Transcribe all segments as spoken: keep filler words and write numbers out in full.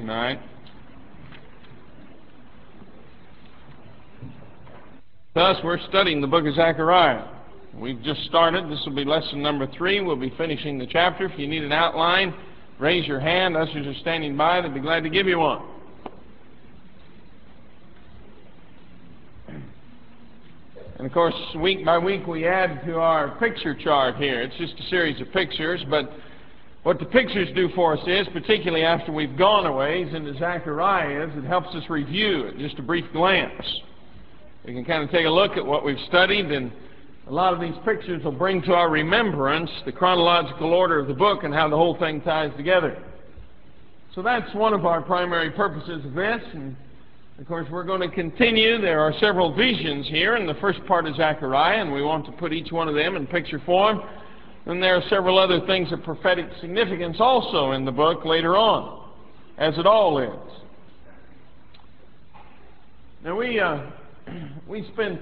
tonight. Thus, we're studying the book of Zechariah. We've just started. This will be lesson number three. We'll be finishing the chapter. If you need an outline, raise your hand. Ushers are standing by. They'd be glad to give you one. And, of course, week by week we add to our picture chart here. It's just a series of pictures, but what the pictures do for us is, particularly after we've gone a ways into Zechariah, is it helps us review at just a brief glance. We can kind of take a look at what we've studied, and a lot of these pictures will bring to our remembrance the chronological order of the book and how the whole thing ties together. So that's one of our primary purposes of this, and of course we're going to continue. There are several visions here in the first part of Zechariah, and we want to put each one of them in picture form. And there are several other things of prophetic significance also in the book later on, as it all is. Now we uh, we spent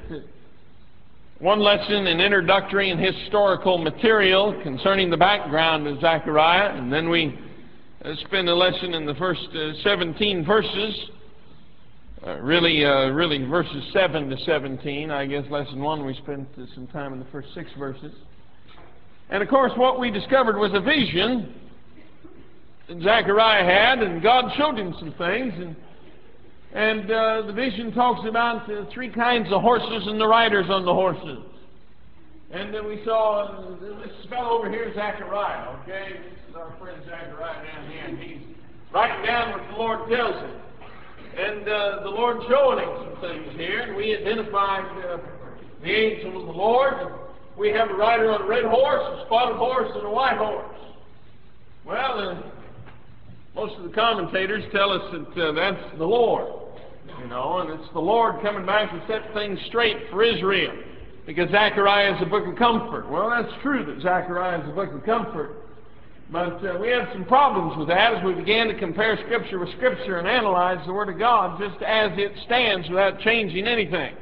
one lesson in introductory and historical material concerning the background of Zechariah, and then we uh, spent a lesson in the first uh, seventeen verses, uh, really, uh, really verses seven to seventeen. I guess lesson one we spent uh, some time in the first six verses. And of course what we discovered was a vision that Zechariah had, and God showed him some things, and And uh, the vision talks about uh, three kinds of horses and the riders on the horses. And then we saw uh, this fellow over here, Zechariah, okay? This is our friend Zechariah down here, and he's writing down what the Lord tells him. And uh, the Lord showing him some things here, and we identified uh, the angel of the Lord. And we have a rider on a red horse, a spotted horse, and a white horse. Well, uh, most of the commentators tell us that uh, that's the Lord. You know, and it's the Lord coming back to set things straight for Israel, because Zechariah is a book of comfort. Well, that's true that Zechariah is a book of comfort, but uh, we had some problems with that as we began to compare Scripture with Scripture and analyze the Word of God just as it stands without changing anything.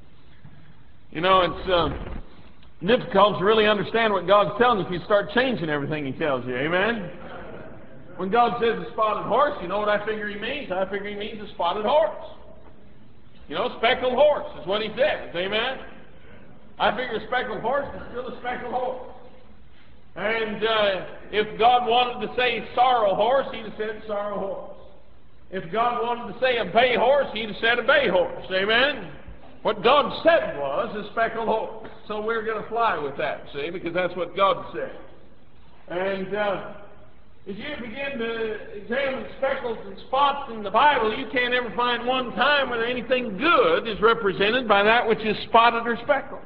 You know, it's uh, difficult to really understand what God's telling you if you start changing everything He tells you. Amen? When God says a spotted horse, you know what I figure He means? I figure He means a spotted horse. You know, speckled horse is what He says. Amen? I figure a speckled horse is still a speckled horse. And uh, if God wanted to say sorrow horse, He'd have said sorrow horse. If God wanted to say a bay horse, He'd have said a bay horse. Amen? What God said was a speckled horse. So we're going to fly with that, see, because that's what God said. And uh, if you begin to examine speckles and spots in the Bible, you can't ever find one time when anything good is represented by that which is spotted or speckled.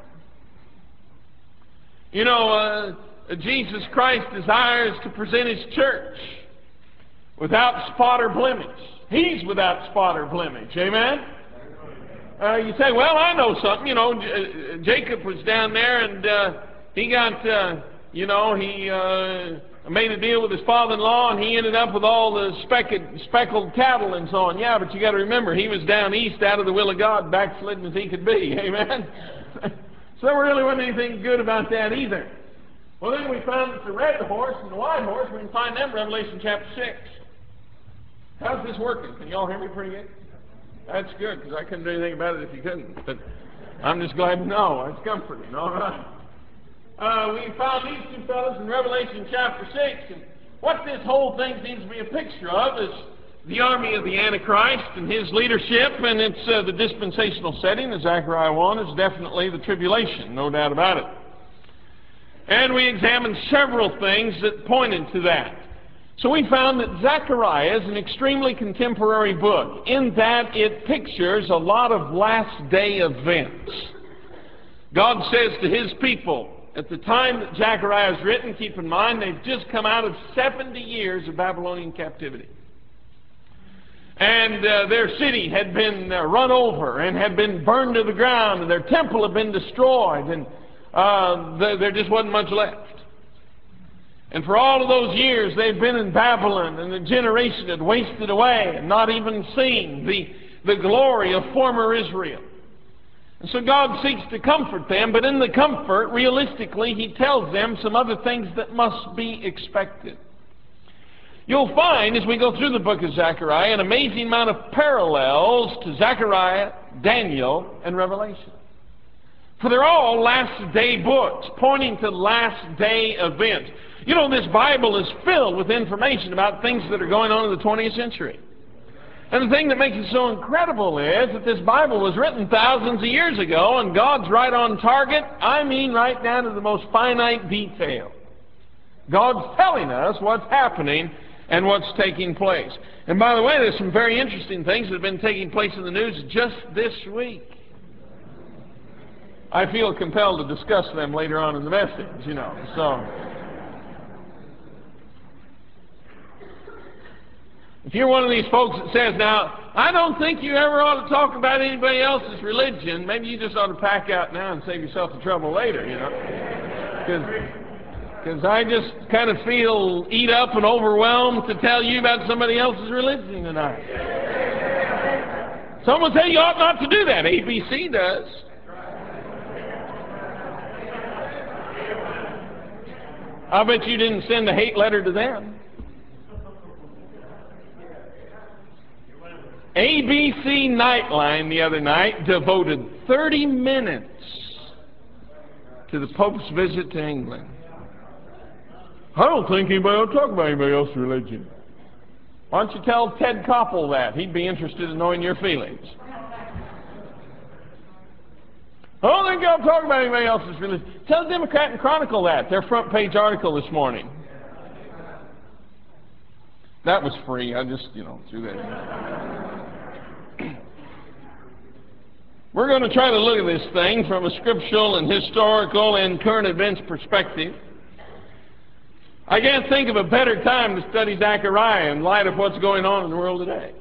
You know, uh, Jesus Christ desires to present His church without spot or blemish. He's without spot or blemish. Amen? Uh, you say, well, I know something. You know, J- Jacob was down there and uh, he got, uh, you know, he... Uh, made a deal with his father-in-law, and he ended up with all the speckled, speckled cattle and so on. Yeah, but you got to remember, he was down east out of the will of God, backslidden as he could be. Amen? So there really wasn't anything good about that either. Well, then we found that the red horse and the white horse, we can find them in Revelation chapter six. How's this working? Can you all hear me pretty good? That's good, because I couldn't do anything about it if you couldn't. But I'm just glad to know. It's comforting. All right. Uh, we found these two fellows in Revelation chapter six, and what this whole thing seems to be a picture of is the army of the Antichrist and his leadership, and it's uh, the dispensational setting of Zechariah one is definitely the tribulation, no doubt about it. And we examined several things that pointed to that. So we found that Zechariah is an extremely contemporary book in that it pictures a lot of last-day events. God says to His people, at the time that Zechariah is written, keep in mind, they've just come out of seventy years of Babylonian captivity. And uh, their city had been uh, run over and had been burned to the ground, and their temple had been destroyed, and uh, th- there just wasn't much left. And for all of those years, they'd been in Babylon, and the generation had wasted away and not even seen the, the glory of former Israel. And so God seeks to comfort them, but in the comfort, realistically, He tells them some other things that must be expected. you'll find as we go through the book of Zechariah an amazing amount of parallels to Zechariah, Daniel, and Revelation. For they're all last day books pointing to last day events. You know, this Bible is filled with information about things that are going on in the twentieth century. And the thing that makes it so incredible is that this Bible was written thousands of years ago, and God's right on target. I mean, right down to the most finite detail. God's telling us what's happening and what's taking place. And by the way, there's some very interesting things that have been taking place in the news just this week. I feel compelled to discuss them later on in the message, you know, so. If you're one of these folks that says, now, I don't think you ever ought to talk about anybody else's religion, maybe you just ought to pack out now and save yourself the trouble later, you know. Because I just kind of feel eat up and overwhelmed to tell you about somebody else's religion tonight. Someone say you ought not to do that. A B C does. I bet you didn't send a hate letter to them. A B C Nightline the other night devoted thirty minutes to the Pope's visit to England. I don't think anybody ought to talk about anybody else's religion. Why don't you tell Ted Koppel that? He'd be interested in knowing your feelings. I don't think I'll talk about anybody else's religion. Tell the Democrat and Chronicle that. Their front page article this morning. That was free. I just, you know, threw that in. We're going to try to look at this thing from a scriptural and historical and current events perspective. I can't think of a better time to study Zechariah in light of what's going on in the world today.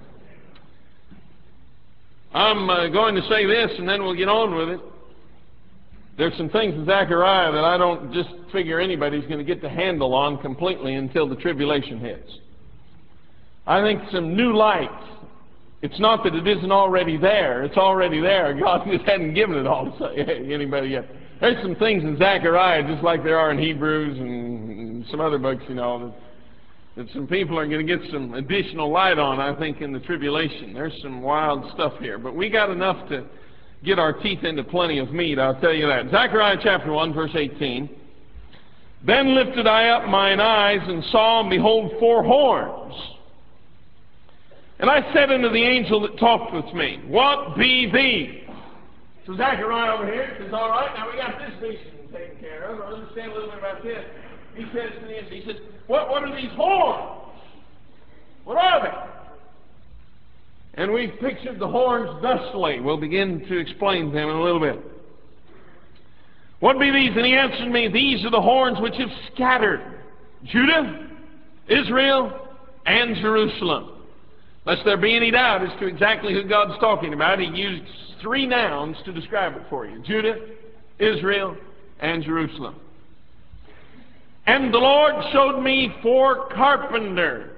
I'm uh, going to say this and then we'll get on with it. There's some things in Zechariah that I don't just figure anybody's going to get the handle on completely until the tribulation hits. I think some new light. It's not that it isn't already there. It's already there. God just hadn't given it all to anybody yet. There's some things in Zechariah, just like there are in Hebrews and some other books, you know, that, that some people are going to get some additional light on, I think, in the tribulation. There's some wild stuff here. But we got enough to get our teeth into plenty of meat, I'll tell you that. Zechariah chapter one, verse eighteen. Then lifted I up mine eyes and saw, and behold, four horns. And I said unto the angel that talked with me, what be these? So Zechariah over here says, all right, now we got this vision taken care of. I'll understand a little bit about this. He says to the angel, he says, what, what are these horns? What are they? And we've pictured the horns thusly. We'll begin to explain them in a little bit. What be these? And he answered me, these are the horns which have scattered Judah, Israel, and Jerusalem. Lest there be any doubt as to exactly who God's talking about, he used three nouns to describe it for you. Judah, Israel, and Jerusalem. And the Lord showed me four carpenters.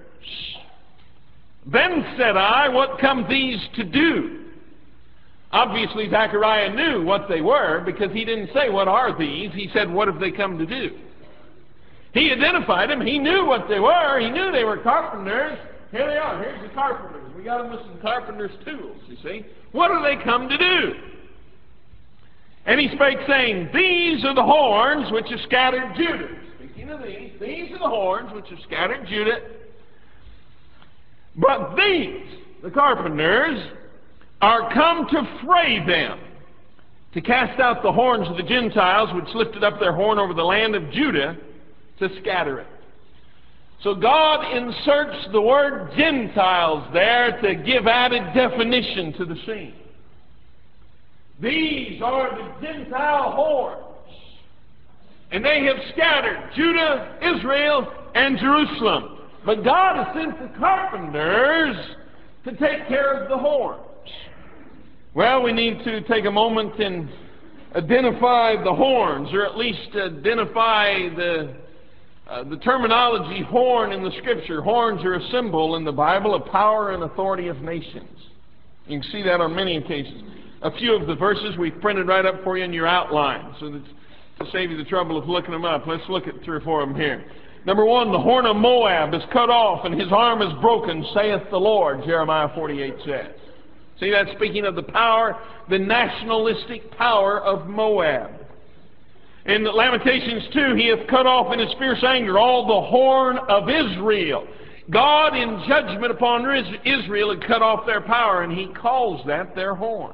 Then said I, what come these to do? Obviously Zechariah knew what they were, because he didn't say, what are these? He said, what have they come to do? He identified them. He knew what they were. He knew they were carpenters. Here they are. Here's the carpenters. We got them with some carpenter's tools, you see. What do they come to do? And he spake, saying, these are the horns which have scattered Judah. Speaking of these, these are the horns which have scattered Judah. But these, the carpenters, are come to fray them, to cast out the horns of the Gentiles, which lifted up their horn over the land of Judah, to scatter it. So God inserts the word Gentiles there to give added definition to the scene. These are the Gentile horns. And they have scattered Judah, Israel, and Jerusalem. But God has sent the carpenters to take care of the horns. Well, we need to take a moment and identify the horns, or at least identify the Uh, the terminology horn in the Scripture. Horns are a symbol in the Bible of power and authority of nations. You can see that on many occasions. A few of the verses we've printed right up for you in your outline, so that to save you the trouble of looking them up. Let's look at three or four of them here. Number one, the horn of Moab is cut off and his arm is broken, saith the Lord, Jeremiah forty-eight says. See, that's speaking of the power, the nationalistic power of Moab. In Lamentations two, he hath cut off in his fierce anger all the horn of Israel. God, in judgment upon Israel, had cut off their power, and he calls that their horn.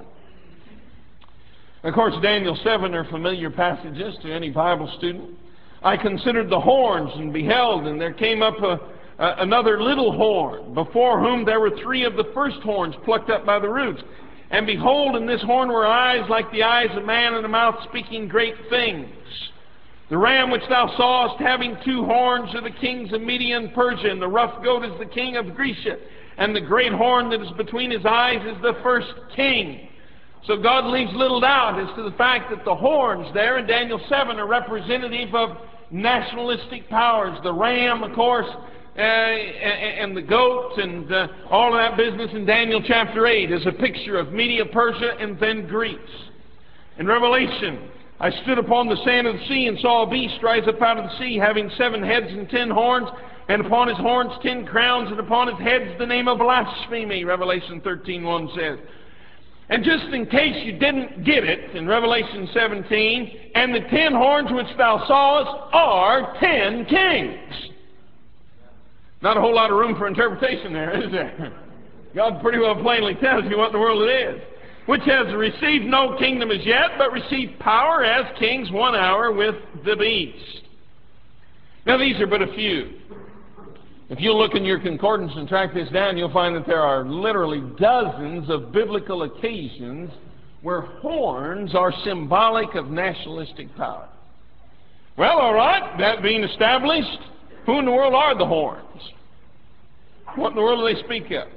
Of course, Daniel seven are familiar passages to any Bible student. I considered the horns and beheld, and there came up a, a, another little horn, before whom there were three of the first horns plucked up by the roots. And behold, in this horn were eyes like the eyes of man, and a mouth speaking great things. The ram which thou sawest having two horns are the kings of Media and Persia, and the rough goat is the king of Grecia, and the great horn that is between his eyes is the first king. So God leaves little doubt as to the fact that the horns there in Daniel seven are representative of nationalistic powers. The ram, of course, uh, and the goat, and uh, all of that business in Daniel chapter eight is a picture of Media, Persia, and then Greece. In Revelation, I stood upon the sand of the sea and saw a beast rise up out of the sea, having seven heads and ten horns, and upon his horns ten crowns, and upon his heads the name of blasphemy, Revelation thirteen one says. And just in case you didn't get it, in Revelation seventeen, and the ten horns which thou sawest are ten kings. Not a whole lot of room for interpretation there, is there? God pretty well plainly tells you what in the world it is. Which has received no kingdom as yet, but received power as kings one hour with the beast. Now these are but a few. If you look in your concordance and track this down, you'll find that there are literally dozens of biblical occasions where horns are symbolic of nationalistic power. Well, all right, that being established, who in the world are the horns? What in the world do they speak of?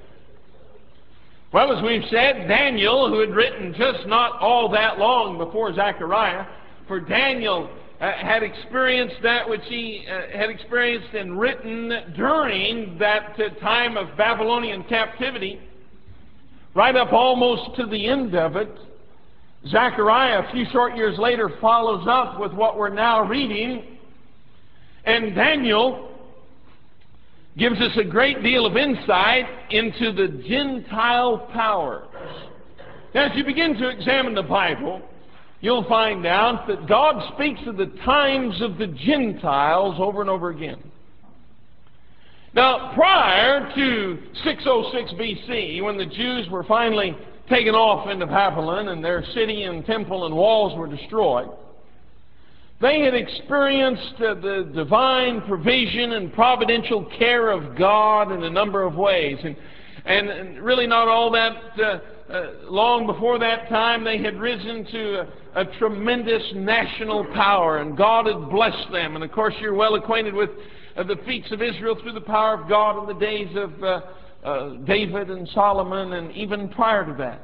Well, as we've said, Daniel, who had written just not all that long before Zechariah, for Daniel Uh, had experienced that which he uh, had experienced and written during that uh, time of Babylonian captivity, right up almost to the end of it. Zechariah, a few short years later, follows up with what we're now reading, and Daniel gives us a great deal of insight into the Gentile powers. Now, as you begin to examine the Bible, you'll find out that God speaks of the times of the Gentiles over and over again. Now, prior to six oh six B C, when the Jews were finally taken off into Babylon and their city and temple and walls were destroyed, they had experienced uh, the divine provision and providential care of God in a number of ways. And, and, and really not all that uh, uh, long before that time, they had risen to a, a tremendous national power, and God had blessed them. And of course, you're well acquainted with uh, the feats of Israel through the power of God in the days of uh, uh, David and Solomon, and even prior to that.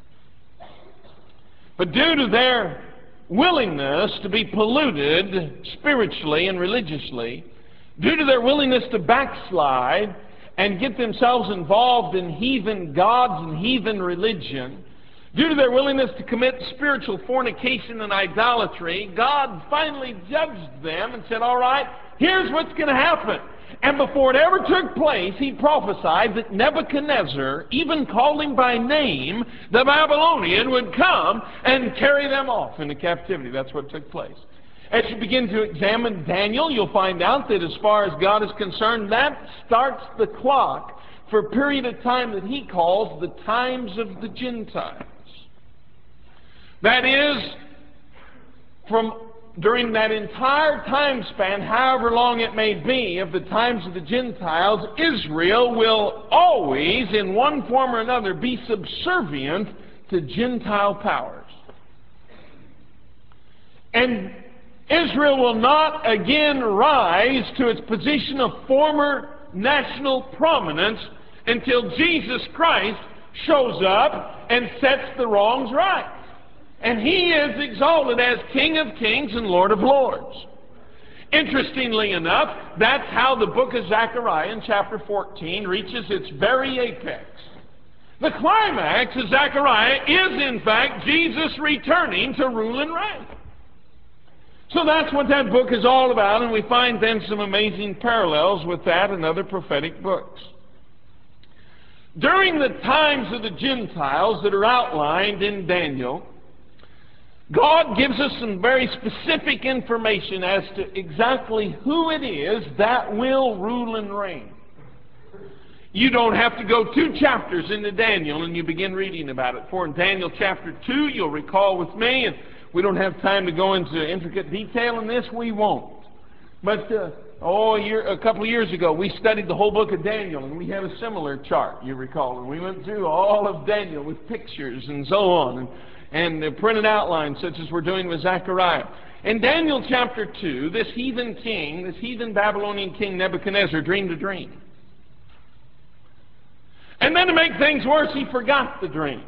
But due to their willingness to be polluted spiritually and religiously, due to their willingness to backslide and get themselves involved in heathen gods and heathen religion, due to their willingness to commit spiritual fornication and idolatry, God finally judged them and said, all right, here's what's going to happen. And before it ever took place, he prophesied that Nebuchadnezzar, even called him by name, the Babylonian, would come and carry them off into captivity. That's what took place. As you begin to examine Daniel, you'll find out that as far as God is concerned, that starts the clock for a period of time that he calls the times of the Gentiles. That is, from during that entire time span, however long it may be, of the times of the Gentiles, Israel will always, in one form or another, be subservient to Gentile powers. And Israel will not again rise to its position of former national prominence until Jesus Christ shows up and sets the wrongs right. And he is exalted as King of Kings and Lord of Lords. Interestingly enough, that's how the book of Zechariah in chapter fourteen reaches its very apex. The climax of Zechariah is, in fact, Jesus returning to rule and reign. So that's what that book is all about, and we find then some amazing parallels with that and other prophetic books. During the times of the Gentiles that are outlined in Daniel, God gives us some very specific information as to exactly who it is that will rule and reign. You don't have to go two chapters into Daniel and you begin reading about it. For in Daniel chapter two, you'll recall with me, and we don't have time to go into intricate detail in this, we won't. But, uh, oh, a, year, a couple of years ago, we studied the whole book of Daniel, and we had a similar chart, you recall. And we went through all of Daniel with pictures and so on, and, and uh, printed outlines, such as we're doing with Zechariah. In Daniel chapter two, this heathen king, this heathen Babylonian king Nebuchadnezzar, dreamed a dream. And then to make things worse, he forgot the dream.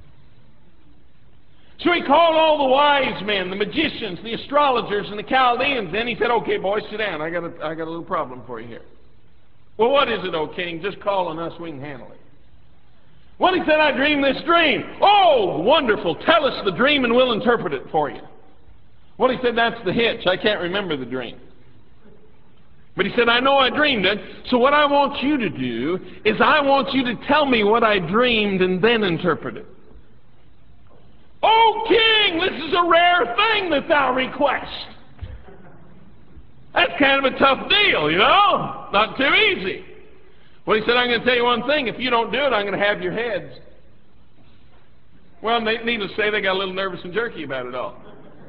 So he called all the wise men, the magicians, the astrologers, and the Chaldeans. Then he said, okay, boys, sit down. I got a, I got a little problem for you here. Well, what is it, O king? Just call on us, we can handle it. Well, he said, I dreamed this dream. Oh, wonderful. Tell us the dream and we'll interpret it for you. Well, he said, that's the hitch. I can't remember the dream. But he said, I know I dreamed it, so what I want you to do is I want you to tell me what I dreamed and then interpret it. O king, this is a rare thing that thou request. That's kind of a tough deal, you know? Not too easy. Well, he said, I'm going to tell you one thing. If you don't do it, I'm going to have your heads. Well, needless to say, they got a little nervous and jerky about it all.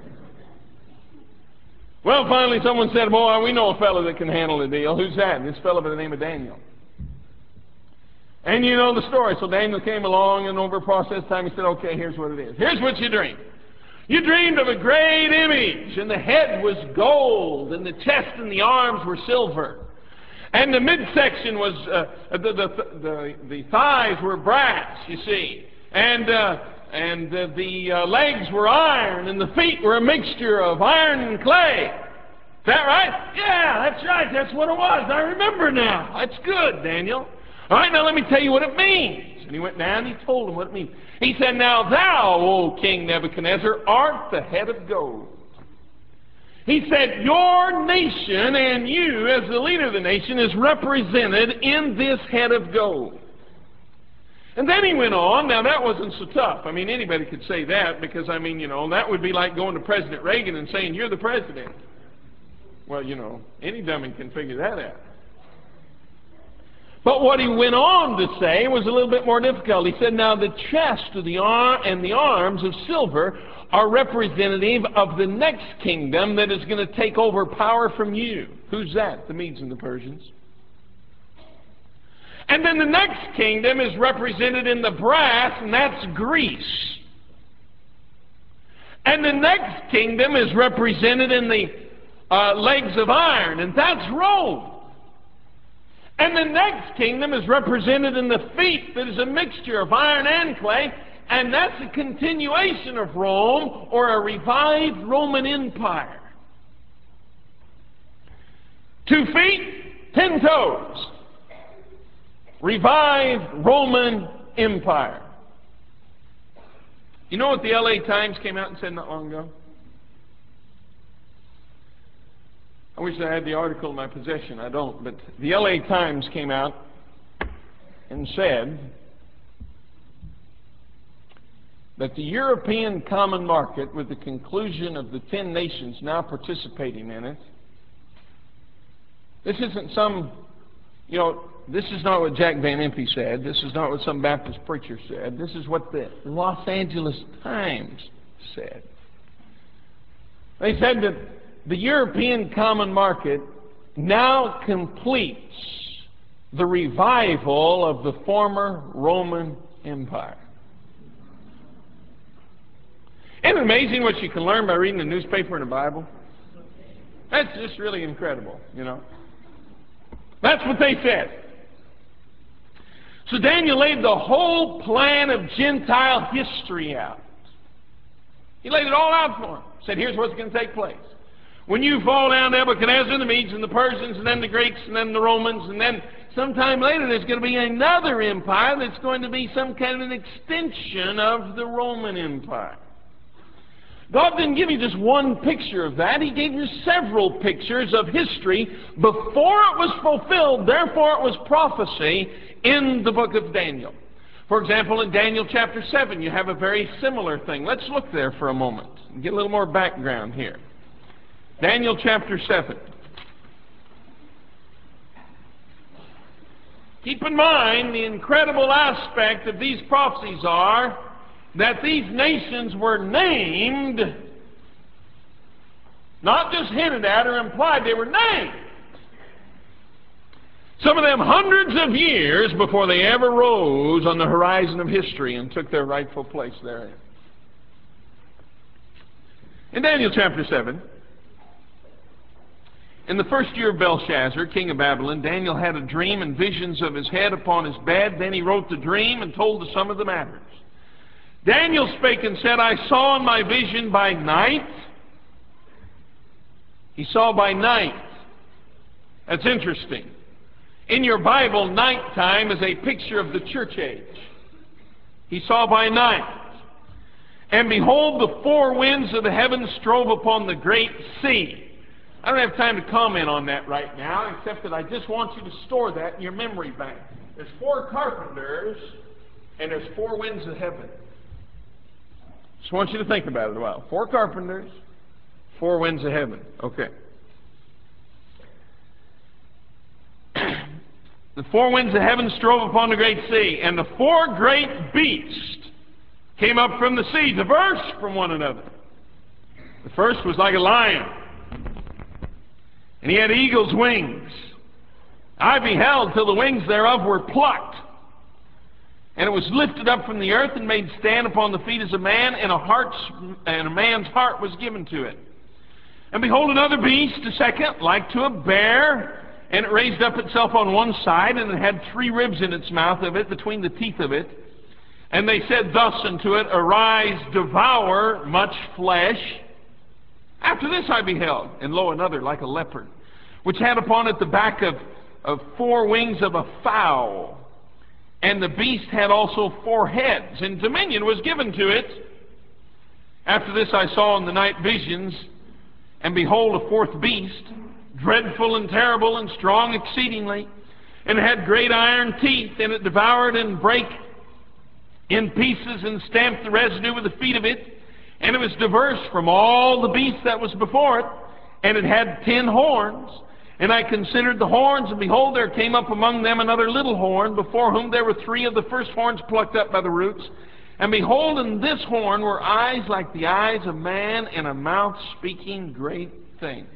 Well, finally someone said, boy, we know a fellow that can handle the deal. Who's that? This fellow by the name of Daniel. And you know the story. So Daniel came along, and over a process of time, he said, okay, here's what it is. Here's what you dreamed. You dreamed of a great image, and the head was gold, and the chest and the arms were silver. And the midsection was, uh, the, the, the, the thighs were brass, you see. And, uh, and uh, the uh, legs were iron, and the feet were a mixture of iron and clay. Is that right? Yeah, that's right. That's what it was. I remember now. That's good, Daniel. All right, now let me tell you what it means. And he went down and he told him what it means. He said, now thou, O King Nebuchadnezzar, art the head of gold. He said, your nation and you as the leader of the nation is represented in this head of gold. And then he went on. Now that wasn't so tough. I mean, anybody could say that because, I mean, you know, that would be like going to President Reagan and saying, you're the president. Well, you know, any dummy can figure that out. But what he went on to say was a little bit more difficult. He said, now the chest of the arm and the arms of silver are representative of the next kingdom that is going to take over power from you. Who's that? The Medes and the Persians. And then the next kingdom is represented in the brass, and that's Greece. And the next kingdom is represented in the uh, legs of iron, and that's Rome. And the next kingdom is represented in the feet that is a mixture of iron and clay, and that's a continuation of Rome, or a revived Roman Empire. Two feet, ten toes. Revived Roman Empire. You know what the L A Times came out and said not long ago? I wish I had the article in my possession. I don't. But the L A Times came out and said that the European Common Market, with the conclusion of the ten nations now participating in it, this isn't some, you know, this is not what Jack Van Impe said. This is not what some Baptist preacher said. This is what the Los Angeles Times said. They said that the European Common Market now completes the revival of the former Roman Empire. Isn't it amazing what you can learn by reading the newspaper and the Bible? That's just really incredible, you know. That's what they said. So Daniel laid the whole plan of Gentile history out. He laid it all out for them. Said, here's what's going to take place. When you fall down, Nebuchadnezzar, the Medes and the Persians, and then the Greeks, and then the Romans, and then sometime later there's going to be another empire that's going to be some kind of an extension of the Roman Empire. God didn't give you just one picture of that. He gave you several pictures of history before it was fulfilled. Therefore, it was prophecy in the book of Daniel. For example, in Daniel chapter seven, you have a very similar thing. Let's look there for a moment and get a little more background here. Daniel chapter seven. Keep in mind, the incredible aspect of these prophecies are that these nations were named, not just hinted at or implied, they were named. Some of them hundreds of years before they ever rose on the horizon of history and took their rightful place therein. In Daniel chapter seven, in the first year of Belshazzar, king of Babylon, Daniel had a dream and visions of his head upon his bed. Then he wrote the dream and told the sum of the matters. Daniel spake and said, I saw in my vision by night. He saw by night. That's interesting. In your Bible, nighttime is a picture of the church age. He saw by night. And behold, the four winds of the heavens strove upon the great sea. I don't have time to comment on that right now, except that I just want you to store that in your memory bank. There's four carpenters, and there's four winds of heaven. Just want you to think about it a while. Four carpenters, four winds of heaven. Okay. The four winds of heaven strove upon the great sea, and the four great beasts came up from the sea, diverse from one another. The first was like a lion, and he had eagle's wings. I beheld till the wings thereof were plucked, and it was lifted up from the earth and made stand upon the feet as a man, and a heart's and a man's heart was given to it. And behold, another beast, a second, like to a bear, and it raised up itself on one side, and it had three ribs in its mouth of it, between the teeth of it. And they said thus unto it, Arise, devour much flesh. After this I beheld, and lo, another like a leopard, which had upon it the back of, of four wings of a fowl. And the beast had also four heads, and dominion was given to it. After this I saw in the night visions, and behold, a fourth beast, dreadful and terrible and strong exceedingly, and it had great iron teeth, and it devoured and brake in pieces and stamped the residue with the feet of it. And it was diverse from all the beasts that was before it, and it had ten horns. And I considered the horns, and behold, there came up among them another little horn, before whom there were three of the first horns plucked up by the roots. And behold, in this horn were eyes like the eyes of man, and a mouth speaking great things.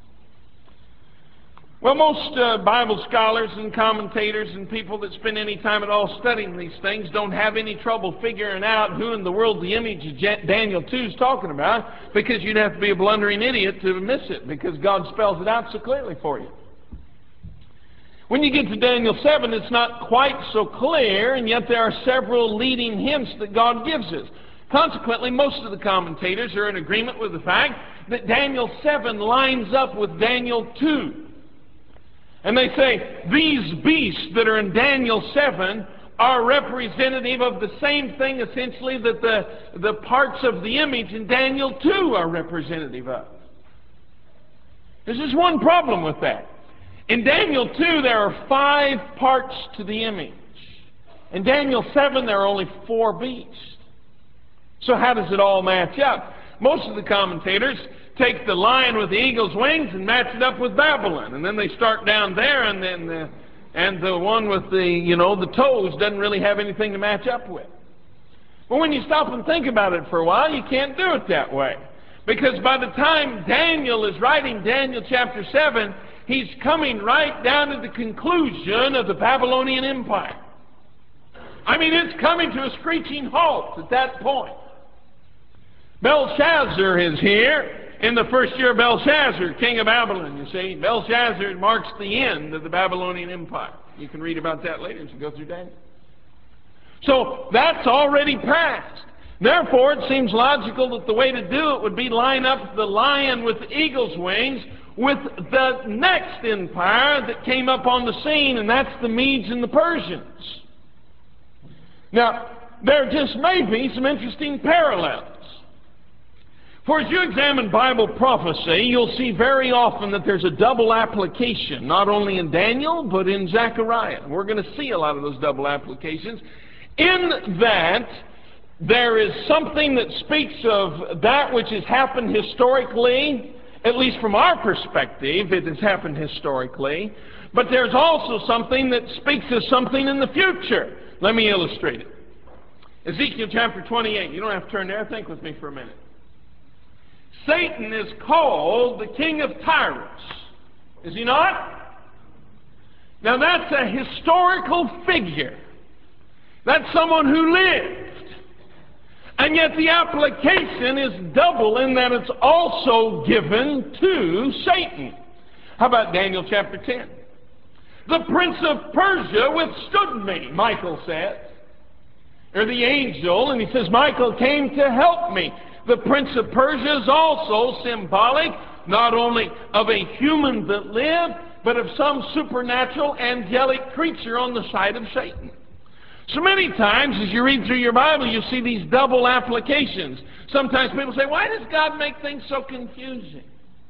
Well, most uh, Bible scholars and commentators and people that spend any time at all studying these things don't have any trouble figuring out who in the world the image of Daniel two is talking about, because you'd have to be a blundering idiot to miss it, because God spells it out so clearly for you. When you get to Daniel seven, it's not quite so clear, and yet there are several leading hints that God gives us. Consequently, most of the commentators are in agreement with the fact that Daniel seven lines up with Daniel two. And they say these beasts that are in Daniel seven are representative of the same thing, essentially, that the, the parts of the image in Daniel two are representative of. There's just one problem with that. In Daniel two, there are five parts to the image. In Daniel seven, there are only four beasts. So how does it all match up? Most of the commentators take the lion with the eagle's wings and match it up with Babylon, and then they start down there, and then the, and the one with the, you know, the toes doesn't really have anything to match up with. But when you stop and think about it for a while, you can't do it that way, because by the time Daniel is writing Daniel chapter seven, he's coming right down to the conclusion of the Babylonian Empire. I mean, it's coming to a screeching halt at that point. Belshazzar is here. In the first year of Belshazzar, king of Babylon, you see. Belshazzar marks the end of the Babylonian Empire. You can read about that later as you go through Daniel. So that's already passed. Therefore, it seems logical that the way to do it would be line up the lion with the eagle's wings with the next empire that came up on the scene, and that's the Medes and the Persians. Now, there just may be some interesting parallels. For as you examine Bible prophecy, you'll see very often that there's a double application, not only in Daniel, but in Zechariah. We're going to see a lot of those double applications, in that there is something that speaks of that which has happened historically, at least from our perspective, it has happened historically, but there's also something that speaks of something in the future. Let me illustrate it. Ezekiel chapter twenty-eight. You don't have to turn there. Think with me for a minute. Satan is called the king of tyrants. Is he not? Now that's a historical figure. That's someone who lived. And yet the application is double in that it's also given to Satan. How about Daniel chapter ten? The prince of Persia withstood me, Michael says. Or the angel, and he says, Michael came to help me. The prince of Persia is also symbolic, not only of a human that lived, but of some supernatural angelic creature on the side of Satan. So many times as you read through your Bible, you see these double applications. Sometimes people say, why does God make things so confusing?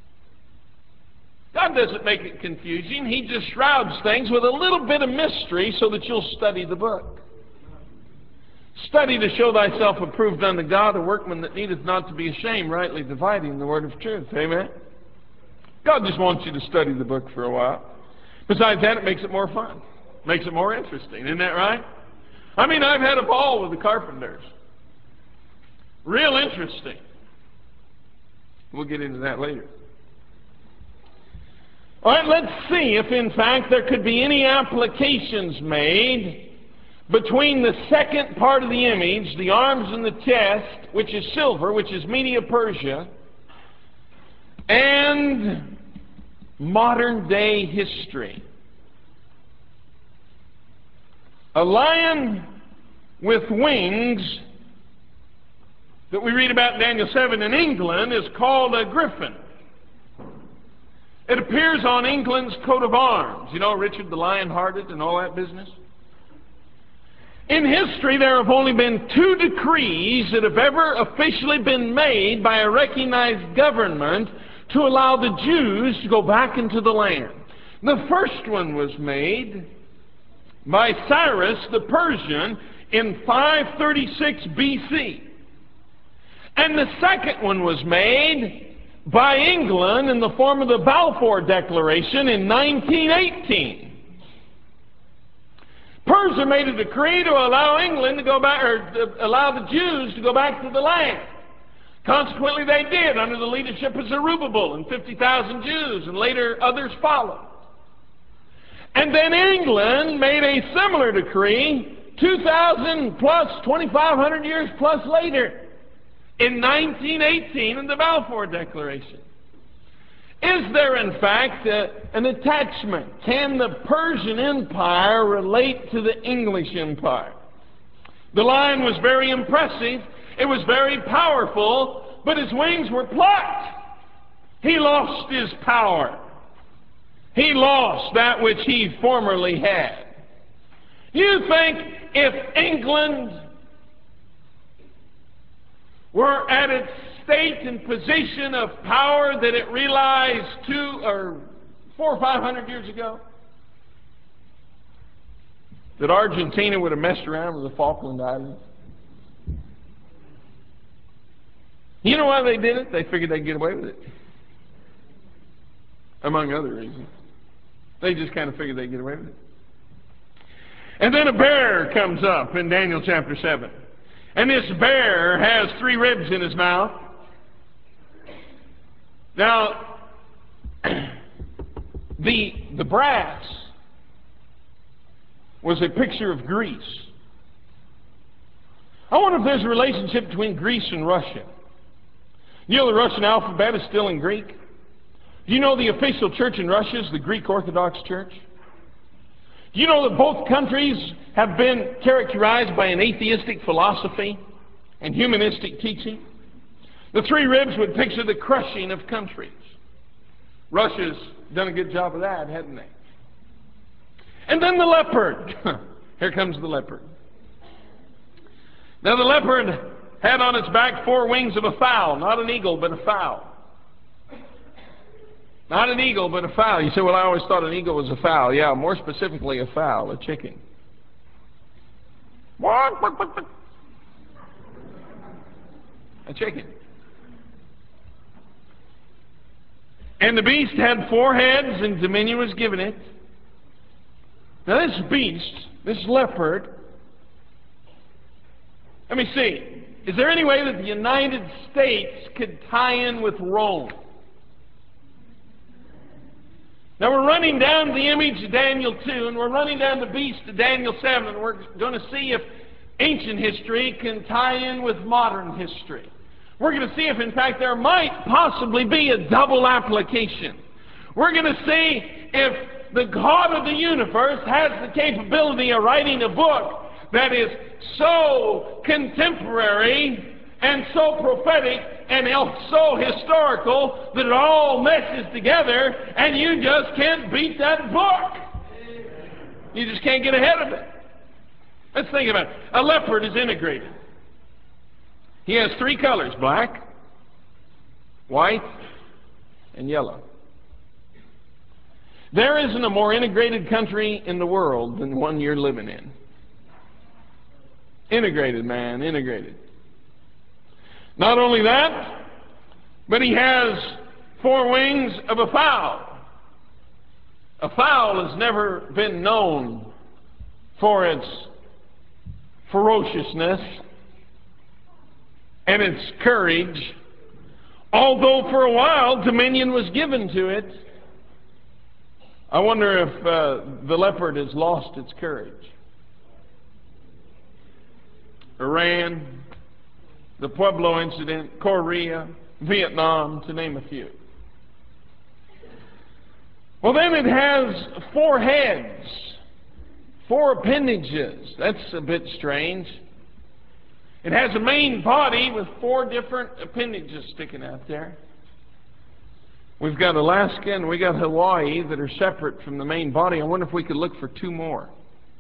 God doesn't make it confusing. He just shrouds things with a little bit of mystery so that you'll study the book. Study to show thyself approved unto God, a workman that needeth not to be ashamed, rightly dividing the word of truth. Amen? God just wants you to study the book for a while. Besides that, it makes it more fun. Makes it more interesting. Isn't that right? I mean, I've had a ball with the carpenters. Real interesting. We'll get into that later. All right, let's see if in fact there could be any applications made between the second part of the image, the arms and the chest, which is silver, which is Media Persia, and modern day history. A lion with wings that we read about in Daniel seven in England is called a griffin. It appears on England's coat of arms. You know, Richard the Lion-Hearted and all that business. In history, there have only been two decrees that have ever officially been made by a recognized government to allow the Jews to go back into the land. The first one was made by Cyrus the Persian in five thirty-six B C. And the second one was made by England in the form of the Balfour Declaration in nineteen eighteen. Persia made a decree to allow England to go back, or to allow the Jews to go back to the land. Consequently, they did under the leadership of Zerubbabel and fifty thousand Jews, and later others followed. And then England made a similar decree two thousand plus, twenty-five hundred years plus later, in nineteen eighteen in the Balfour Declaration. Is there, in fact, uh, an attachment? Can the Persian Empire relate to the English Empire? The lion was very impressive. It was very powerful, but his wings were plucked. He lost his power. He lost that which he formerly had. You think if England were at its state and position of power that it realized two or four or five hundred years ago, that Argentina would have messed around with the Falkland Islands? You know why they did it? They figured they'd get away with it. Among other reasons. They just kind of figured they'd get away with it. And then a bear comes up in Daniel chapter seven. And this bear has three ribs in his mouth. Now, the, the brass was a picture of Greece. I wonder if there's a relationship between Greece and Russia. You know the Russian alphabet is still in Greek? Do you know the official church in Russia is the Greek Orthodox Church? Do you know that both countries have been characterized by an atheistic philosophy and humanistic teaching? The three ribs would picture the crushing of countries. Russia's done a good job of that, hasn't they? And then the leopard. Here comes the leopard. Now the leopard Had on its back four wings of a fowl, not an eagle, but a fowl. Not an eagle, but a fowl. You say, well, I always thought an eagle was a fowl. Yeah, more specifically a fowl, a chicken. A chicken. And the beast had four heads, and dominion was given it. Now this beast, this leopard, let me see. Is there any way that the United States could tie in with Rome? Now we're running down the image of Daniel two, and we're running down the beast of Daniel seven, and we're going to see if ancient history can tie in with modern history. We're going to see if, in fact, there might possibly be a double application. We're going to see if the God of the universe has the capability of writing a book that is so contemporary and so prophetic and so historical that it all meshes together, and you just can't beat that book. You just can't get ahead of it. Let's think about it. A leopard is integrated. He has three colors: black, white, and yellow. There isn't a more integrated country in the world than the one you're living in. Integrated, man, integrated. Not only that, but he has four wings of a fowl. A fowl has never been known for its ferociousness and its courage, although for a while dominion was given to it. I wonder if uh, the leopard has lost its courage. Iran, the Pueblo incident, Korea, Vietnam, to name a few. Well, then it has four heads, four appendages. That's a bit strange. It has a main body with four different appendages sticking out there. We've got Alaska and we got Hawaii that are separate from the main body. I wonder if we could look for two more.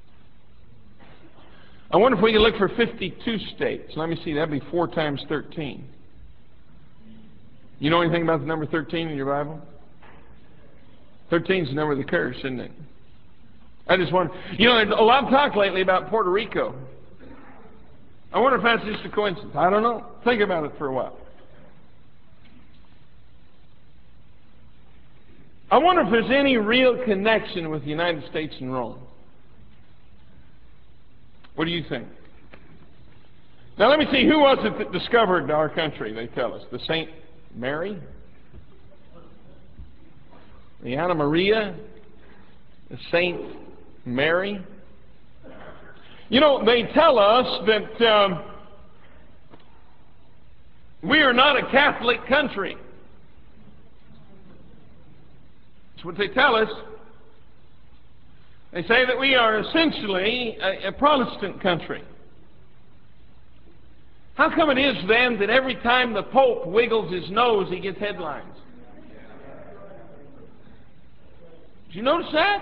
I wonder if we could look for fifty-two states. Let me see, that'd be four times thirteen. You know anything about the number thirteen in your Bible? thirteen is the number of the curse, isn't it? I just wonder. You know, there's a lot of talk lately about Puerto Rico. I wonder if that's just a coincidence. I don't know. Think about it for a while. I wonder if there's any real connection with the United States and Rome. What do you think? Now let me see, who was it that discovered our country, they tell us? The Saint Mary? The Anna Maria? The Saint Mary? You know, they tell us that um, we are not a Catholic country. That's what they tell us. They say that we are essentially a, a Protestant country. How come it is then that every time the Pope wiggles his nose, he gets headlines? Did you notice that?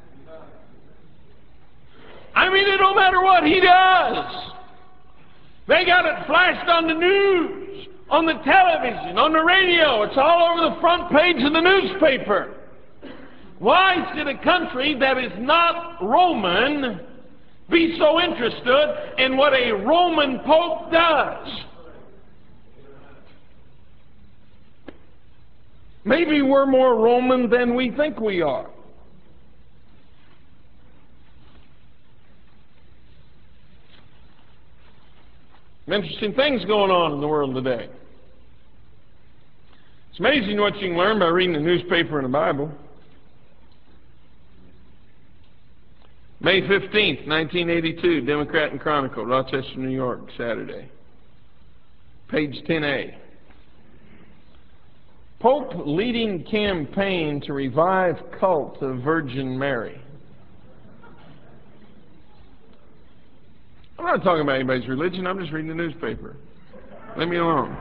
I mean, it don't matter what he does. They got it flashed on the news, on the television, on the radio. It's all over the front page of the newspaper. Why should a country that is not Roman be so interested in what a Roman Pope does? Maybe we're more Roman than we think we are. Some interesting things going on in the world today. It's amazing what you can learn by reading the newspaper and the Bible. May fifteenth, nineteen eighty-two, Democrat and Chronicle, Rochester, New York, Saturday. Page ten A. Pope leading campaign to revive cult of Virgin Mary. I'm not talking about anybody's religion, I'm just reading the newspaper. Leave me alone.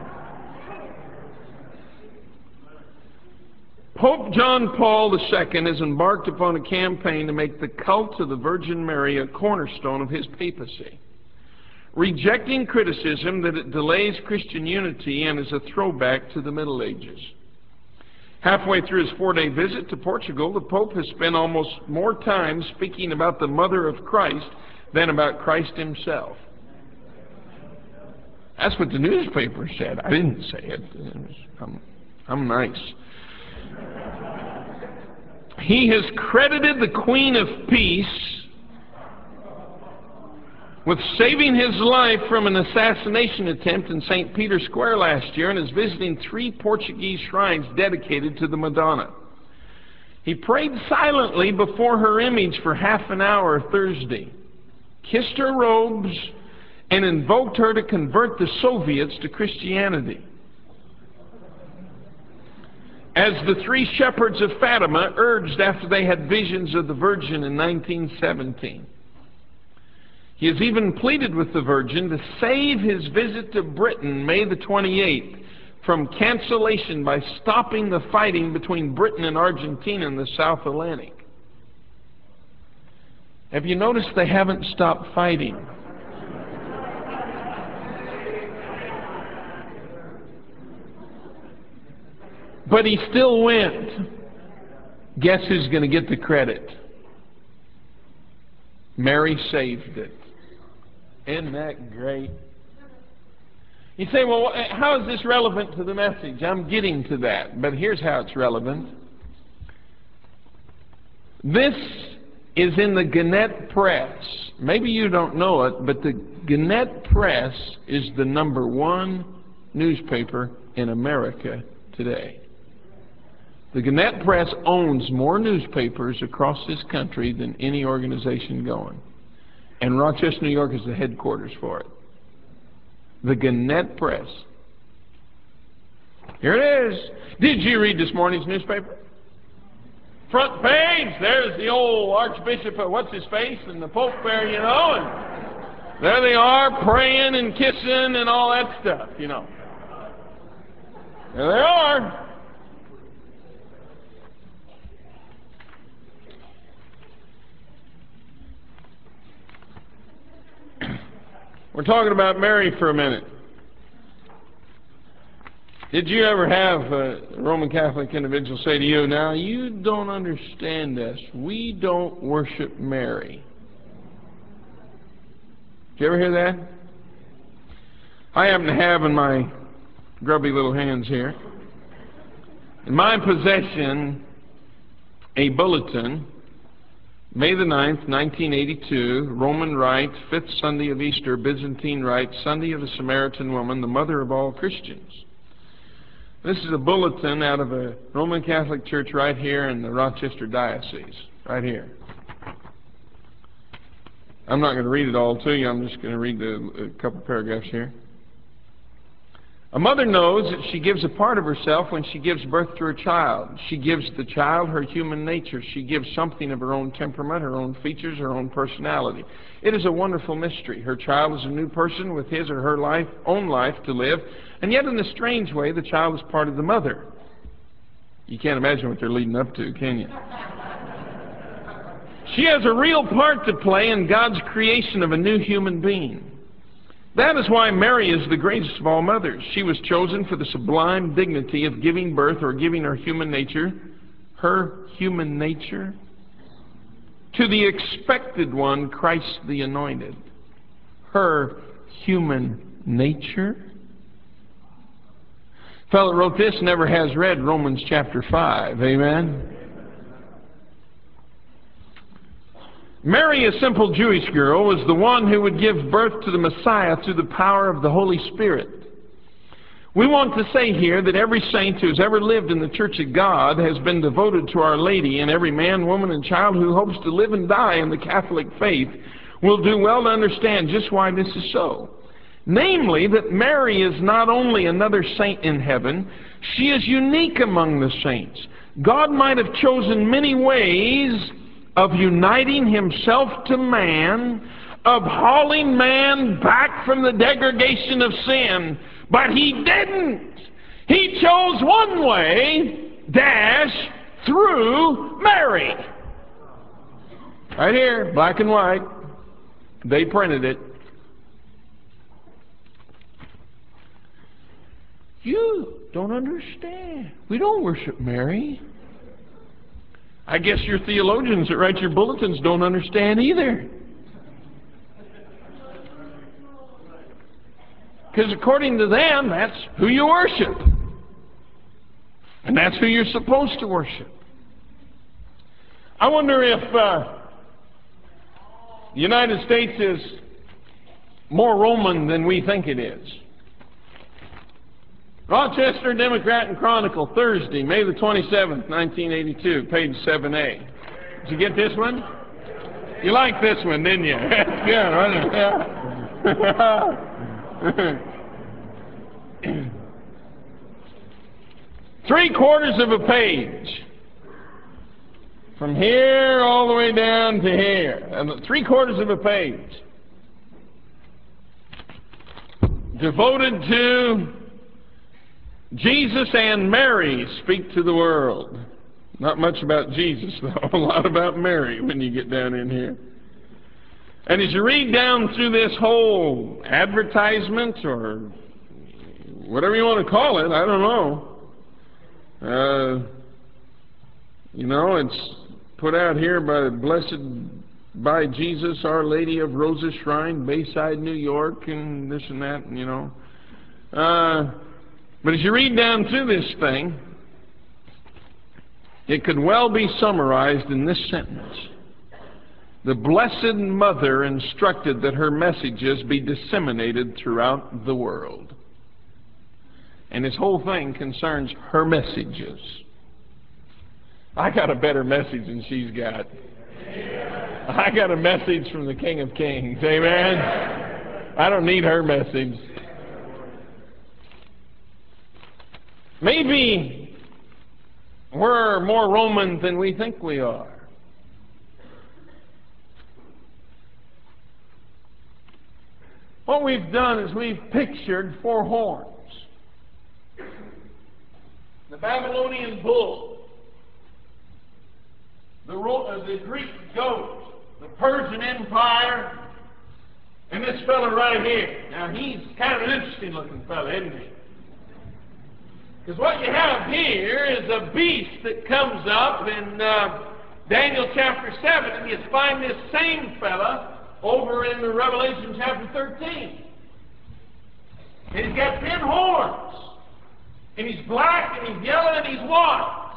Pope John Paul the Second has embarked upon a campaign to make the cult of the Virgin Mary a cornerstone of his papacy. rejecting criticism that it delays Christian unity and is a throwback to the Middle Ages. Halfway through his four-day visit to Portugal, the Pope has spent almost more time speaking about the Mother of Christ than about Christ himself. That's what the newspaper said. I didn't say it. It was, I'm, I'm nice. He has credited the Queen of Peace with saving his life from an assassination attempt in Saint Peter's Square last year, and is visiting three Portuguese shrines dedicated to the Madonna. He prayed silently before her image for half an hour Thursday, kissed her robes, and invoked her to convert the Soviets to Christianity. As the three shepherds of Fatima urged after they had visions of the Virgin in nineteen seventeen. He has even pleaded with the Virgin to save his visit to Britain, May the twenty-eighth, from cancellation by stopping the fighting between Britain and Argentina in the South Atlantic. Have you noticed they haven't stopped fighting? But he still went. Guess who's going to get the credit? Mary saved it. Isn't that great? You say, well, how is this relevant to the message? I'm getting to that, but here's how it's relevant. This is in the Gannett Press. Maybe you don't know it, but the Gannett Press is the number one newspaper in America today. The Gannett Press owns more newspapers across this country than any organization going. And Rochester, New York is the headquarters for it. The Gannett Press. Here it is. Did you read this morning's newspaper? Front page, there's the old Archbishop of what's-his-face and the Pope there, you know, and there they are praying and kissing and all that stuff, you know. There they are. We're talking about Mary for a minute. Did you ever have a Roman Catholic individual say to you, now you don't understand this. We don't worship Mary. Did you ever hear that? I happen to have in my grubby little hands here, in my possession, a bulletin, May the ninth, nineteen eighty-two, Roman Rite, fifth Sunday of Easter, Byzantine Rite, Sunday of the Samaritan Woman, the mother of all Christians. This is a bulletin out of a Roman Catholic church right here in the Rochester Diocese, right here. I'm not going to read it all to you. I'm just going to read the, a couple paragraphs here. A mother knows that she gives a part of herself when she gives birth to her child. She gives the child her human nature. She gives something of her own temperament, her own features, her own personality. It is a wonderful mystery. Her child is a new person with his or her life, own life to live, and yet in a strange way, the child is part of the mother. You can't imagine what they're leading up to, can you? She has a real part to play in God's creation of a new human being. That is why Mary is the greatest of all mothers. She was chosen for the sublime dignity of giving birth, or giving her human nature, her human nature, to the expected one, Christ the Anointed. Her human nature. The fellow that wrote this never has read Romans chapter five. Amen? Mary, a simple Jewish girl, was the one who would give birth to the Messiah through the power of the Holy Spirit. We want to say here that every saint who has ever lived in the Church of God has been devoted to Our Lady, and every man, woman, and child who hopes to live and die in the Catholic faith will do well to understand just why this is so. Namely, that Mary is not only another saint in heaven, she is unique among the saints. God might have chosen many ways of uniting himself to man, of hauling man back from the degradation of sin, but he didn't. He chose one way, dash, through Mary. Right here, black and white. They printed it. You don't understand. We don't worship Mary. I guess your theologians that write your bulletins don't understand either. Because according to them, that's who you worship. And that's who you're supposed to worship. I wonder if uh, the United States is more Roman than we think it is. Rochester Democrat and Chronicle, Thursday, May the twenty-seventh, nineteen eighty-two, page seven A. Did you get this one? You liked this one, didn't you? Yeah, wasn't it? Yeah. Three quarters of a page. From here all the way down to here. And three quarters of a page. Devoted to Jesus and Mary speak to the world. Not much about Jesus, though. A lot about Mary when you get down in here. And as you read down through this whole advertisement, or whatever you want to call it, I don't know. Uh, you know, it's put out here by Blessed by Jesus, Our Lady of Roses Shrine, Bayside, New York, and this and that, you know. Uh, but as you read down through this thing, it could well be summarized in this sentence. The Blessed Mother instructed that her messages be disseminated throughout the world. And this whole thing concerns her messages. I got a better message than she's got. I got a message from the King of Kings. Amen? I don't need her message. Maybe we're more Roman than we think we are. What we've done is we've pictured four horns. The Babylonian bull, the, uh, the Greek goat, the Persian Empire, and this fellow right here. Now, he's kind of an interesting looking fellow, isn't he? Because what you have here is a beast that comes up in uh, Daniel chapter seven, and you find this same fella over in the Revelation chapter thirteen. And he's got ten horns. And he's black, and he's yellow, and he's white.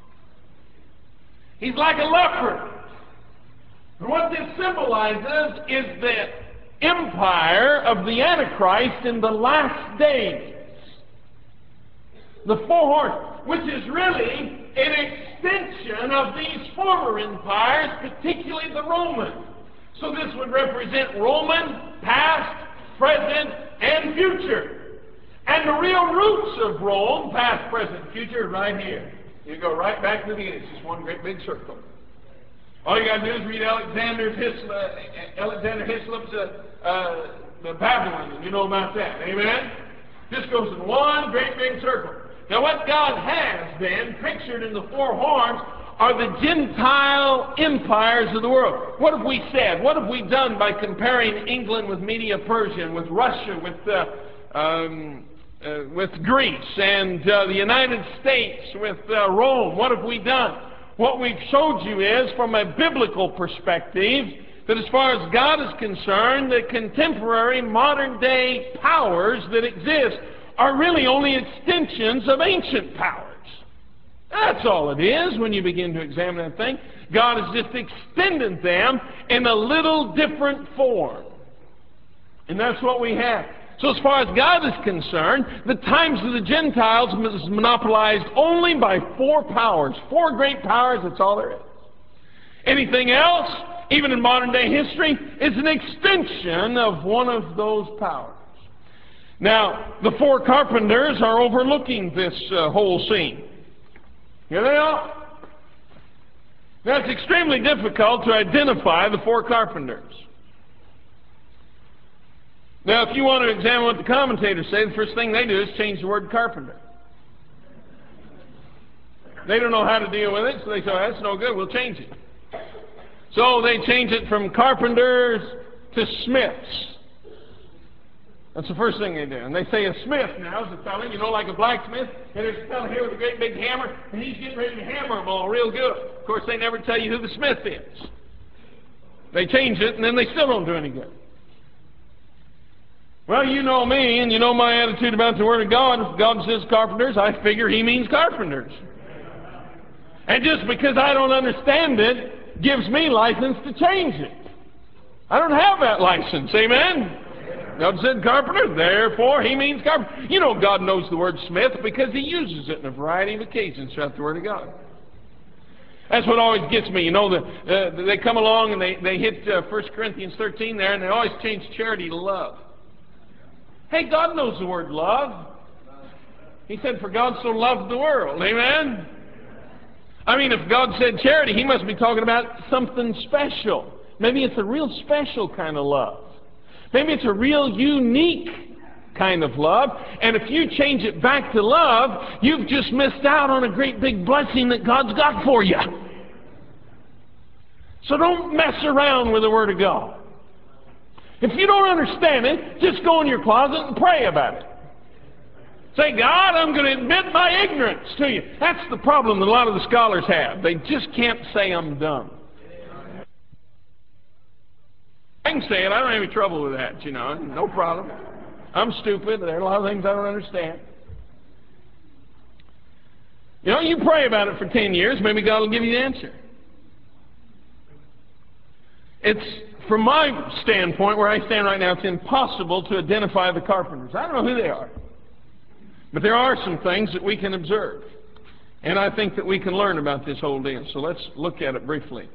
He's like a leopard. And what this symbolizes is the empire of the Antichrist in the last days. The four horns, which is really an extension of these former empires, particularly the Roman. So this would represent Roman, past, present, and future. And the real roots of Rome, past, present, future, are right here. You go right back to the beginning. It's just one great big circle. All you got to do is read Alexander Hislop, Alexander Hislop's uh, uh, the Babylon, and you know about that. Amen? This goes in one great big circle. Now what God has then, pictured in the four horns, are the Gentile empires of the world. What have we said? What have we done by comparing England with Media-Persia, with Russia, with uh, um, uh, with Greece, and uh, the United States with uh, Rome? What have we done? What we've showed you is, from a biblical perspective, that as far as God is concerned, the contemporary modern-day powers that exist are really only extensions of ancient powers. That's all it is when you begin to examine that thing. God has just extended them in a little different form. And that's what we have. So as far as God is concerned, the times of the Gentiles is monopolized only by four powers. Four great powers, that's all there is. Anything else, even in modern day history, is an extension of one of those powers. Now, the four carpenters are overlooking this uh, whole scene. Here they are. Now, it's extremely difficult to identify the four carpenters. Now, if you want to examine what the commentators say, the first thing they do is change the word carpenter. They don't know how to deal with it, so they say, oh, that's no good, we'll change it. So they change it from carpenters to smiths. That's the first thing they do. And they say a smith now is a fellow, you know, like a blacksmith, and there's a fellow here with a great big hammer, and he's getting ready to hammer them all real good. Of course, they never tell you who the smith is. They change it, and then they still don't do any good. Well, you know me, and you know my attitude about the Word of God. If God says carpenters, I figure He means carpenters. And just because I don't understand it gives me license to change it. I don't have that license, amen? God said carpenter, therefore He means carpenter. You know God knows the word smith because He uses it in a variety of occasions throughout the Word of God. That's what always gets me. You know, the, uh, they come along and they, they hit uh, First Corinthians thirteen there, and they always change charity to love. Hey, God knows the word love. He said, for God so loved the world. Amen? I mean, if God said charity, He must be talking about something special. Maybe it's a real special kind of love. Maybe it's a real unique kind of love. And if you change it back to love, you've just missed out on a great big blessing that God's got for you. So don't mess around with the Word of God. If you don't understand it, just go in your closet and pray about it. Say, God, I'm going to admit my ignorance to you. That's the problem that a lot of the scholars have. They just can't say I'm dumb. I can say it. I don't have any trouble with that, you know. No problem. I'm stupid. There are a lot of things I don't understand. You know, you pray about it for ten years. Maybe God will give you the answer. It's, from my standpoint, where I stand right now, it's impossible to identify the carpenters. I don't know who they are. But there are some things that we can observe. And I think that we can learn about this whole deal. So let's look at it briefly.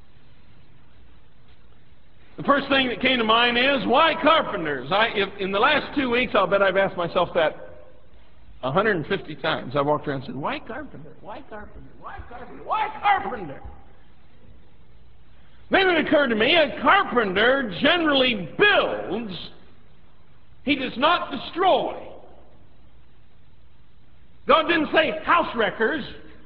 The first thing that came to mind is, why carpenters? I, if, in the last two weeks, I'll bet I've asked myself that one hundred fifty times. I walked around and said, why carpenter? Why carpenter? Why carpenter? Why carpenter? Then it occurred to me, a carpenter generally builds. He does not destroy. God didn't say house wreckers.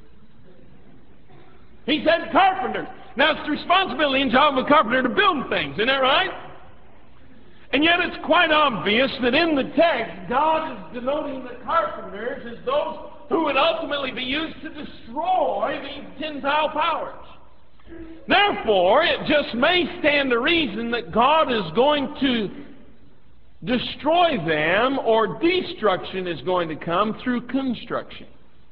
He said carpenters. Now, it's the responsibility and job of a carpenter to build things. Isn't that right? And yet it's quite obvious that in the text, God is denoting the carpenters as those who would ultimately be used to destroy these Gentile powers. Therefore, it just may stand to reason that God is going to destroy them, or destruction is going to come through construction.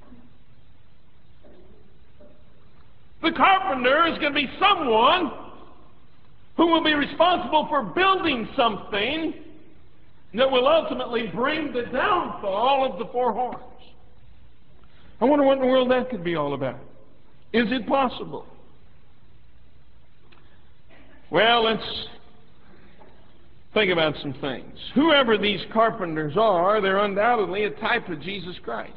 The carpenter is going to be someone who will be responsible for building something that will ultimately bring the downfall of the four horns. I wonder what in the world that could be all about. Is it possible? Well, let's think about some things. Whoever these carpenters are, they're undoubtedly a type of Jesus Christ.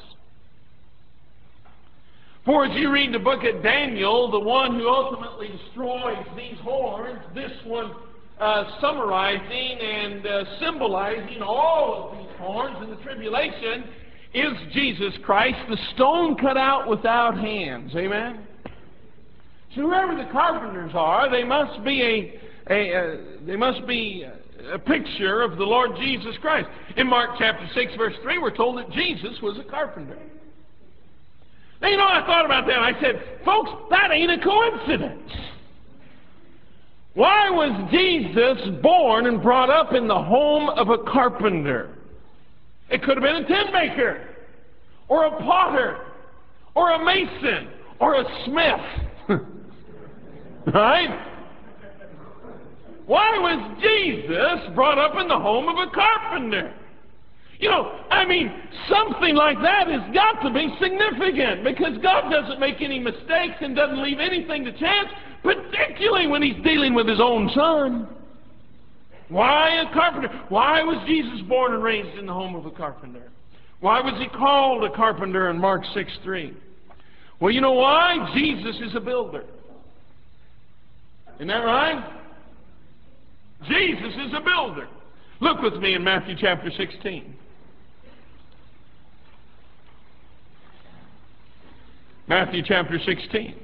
For as you read the book of Daniel, the one who ultimately destroys these horns, this one uh, summarizing and uh, symbolizing all of these horns in the tribulation, is Jesus Christ, the stone cut out without hands. Amen? So whoever the carpenters are, they must be a, a, a they must be a picture of the Lord Jesus Christ. In Mark chapter six, verse three, we're told that Jesus was a carpenter. Now, you know, I thought about that, and I said, folks, that ain't a coincidence. Why was Jesus born and brought up in the home of a carpenter? It could have been a tent maker, or a potter, or a mason, or a smith. Right? Why was Jesus brought up in the home of a carpenter? You know, I mean, something like that has got to be significant, because God doesn't make any mistakes and doesn't leave anything to chance, particularly when He's dealing with His own Son. Why a carpenter? Why was Jesus born and raised in the home of a carpenter? Why was He called a carpenter in Mark six three? Well, you know why? Jesus is a builder. Isn't that right? Jesus is a builder. Look with me in Matthew chapter sixteen. Matthew chapter sixteen.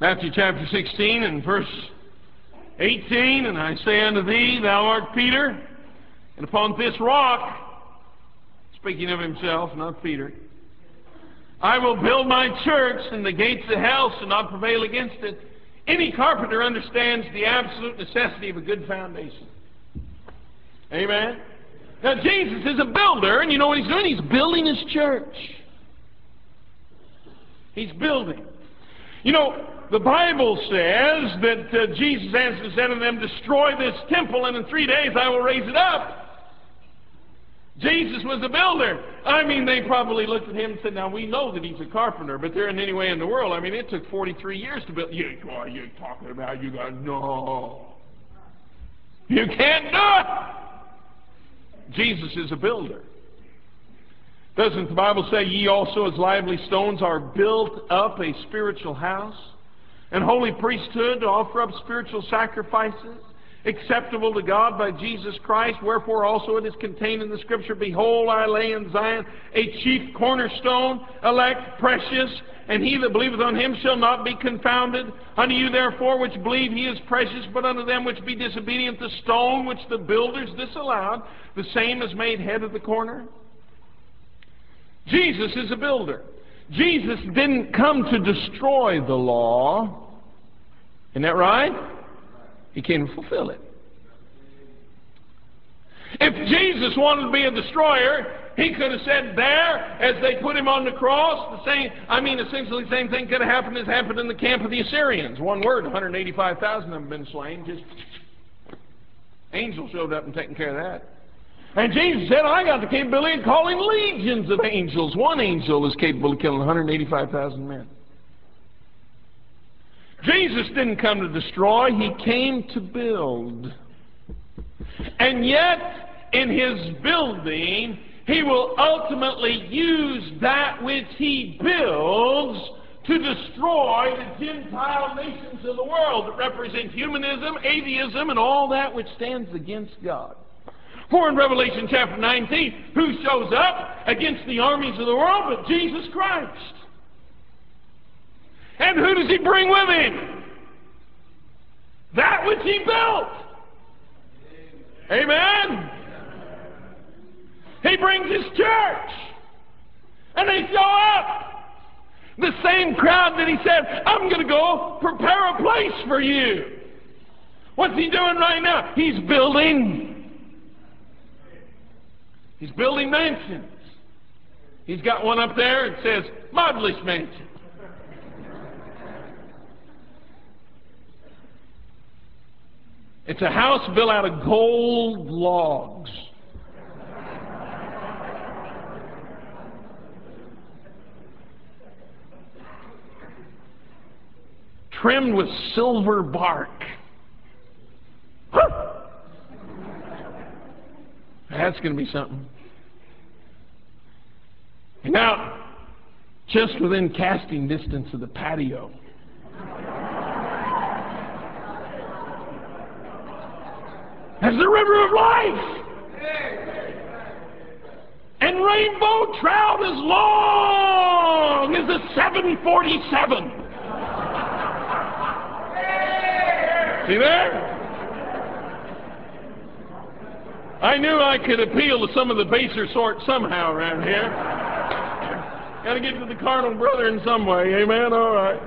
Matthew chapter sixteen and verse eighteen, and I say unto thee, thou art Peter, and upon this rock, speaking of himself, not Peter, I will build my church, and the gates of hell shall not prevail against it. Any carpenter understands the absolute necessity of a good foundation. Amen? Now, Jesus is a builder, and you know what he's doing? He's building his church. He's building. You know, the Bible says that uh, Jesus answered and said unto them, destroy this temple, and in three days I will raise it up. Jesus was a builder. I mean, they probably looked at him and said, now we know that he's a carpenter, but there isn't any way in the world. I mean, it took forty-three years to build. You, what are you talking about? You got, no. You can't do it. Jesus is a builder. Doesn't the Bible say, ye also as lively stones are built up a spiritual house, and holy priesthood to offer up spiritual sacrifices, acceptable to God by Jesus Christ? Wherefore also it is contained in the Scripture, behold, I lay in Zion a chief cornerstone, elect, precious, and he that believeth on him shall not be confounded. Unto you therefore which believe he is precious, but unto them which be disobedient, the stone which the builders disallowed, the same is made head of the corner. Jesus is a builder. Jesus didn't come to destroy the law. Isn't that right? He came to fulfill it. If Jesus wanted to be a destroyer, he could have said there, as they put him on the cross, the same, I mean, essentially the same thing could have happened as happened in the camp of the Assyrians. One word, one hundred eighty-five thousand of them have been slain. Just angels showed up and taken care of that. And Jesus said, I got the capability of calling legions of angels. One angel is capable of killing one hundred eighty-five thousand men. Jesus didn't come to destroy, he came to build. And yet, in his building, he will ultimately use that which he builds to destroy the Gentile nations of the world that represent humanism, atheism, and all that which stands against God. For in Revelation chapter nineteen, who shows up against the armies of the world but Jesus Christ? And who does he bring with him? That which he built. Amen? He brings his church. And they show up. The same crowd that he said, I'm going to go prepare a place for you. What's he doing right now? He's building. He's building mansions. He's got one up there that says, Modlish Mansion. It's a house built out of gold logs. Trimmed with silver bark. That's going to be something. And now, just within casting distance of the patio, there's the river of life. And rainbow trout as long as a seven forty-seven. See there? I knew I could appeal to some of the baser sort somehow around here. Got to get to the carnal brother in some way. Amen? All right.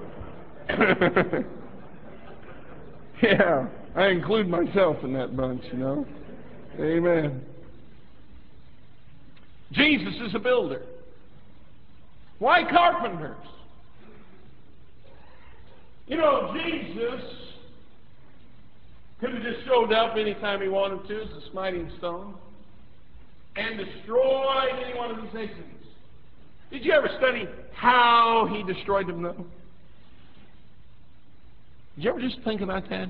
Yeah. I include myself in that bunch, you know. Amen. Jesus is a builder. Why carpenters? You know, Jesus could have just showed up anytime he wanted to as a smiting stone and destroyed any one of these nations. Did you ever study how he destroyed them, though? Did you ever just think about that?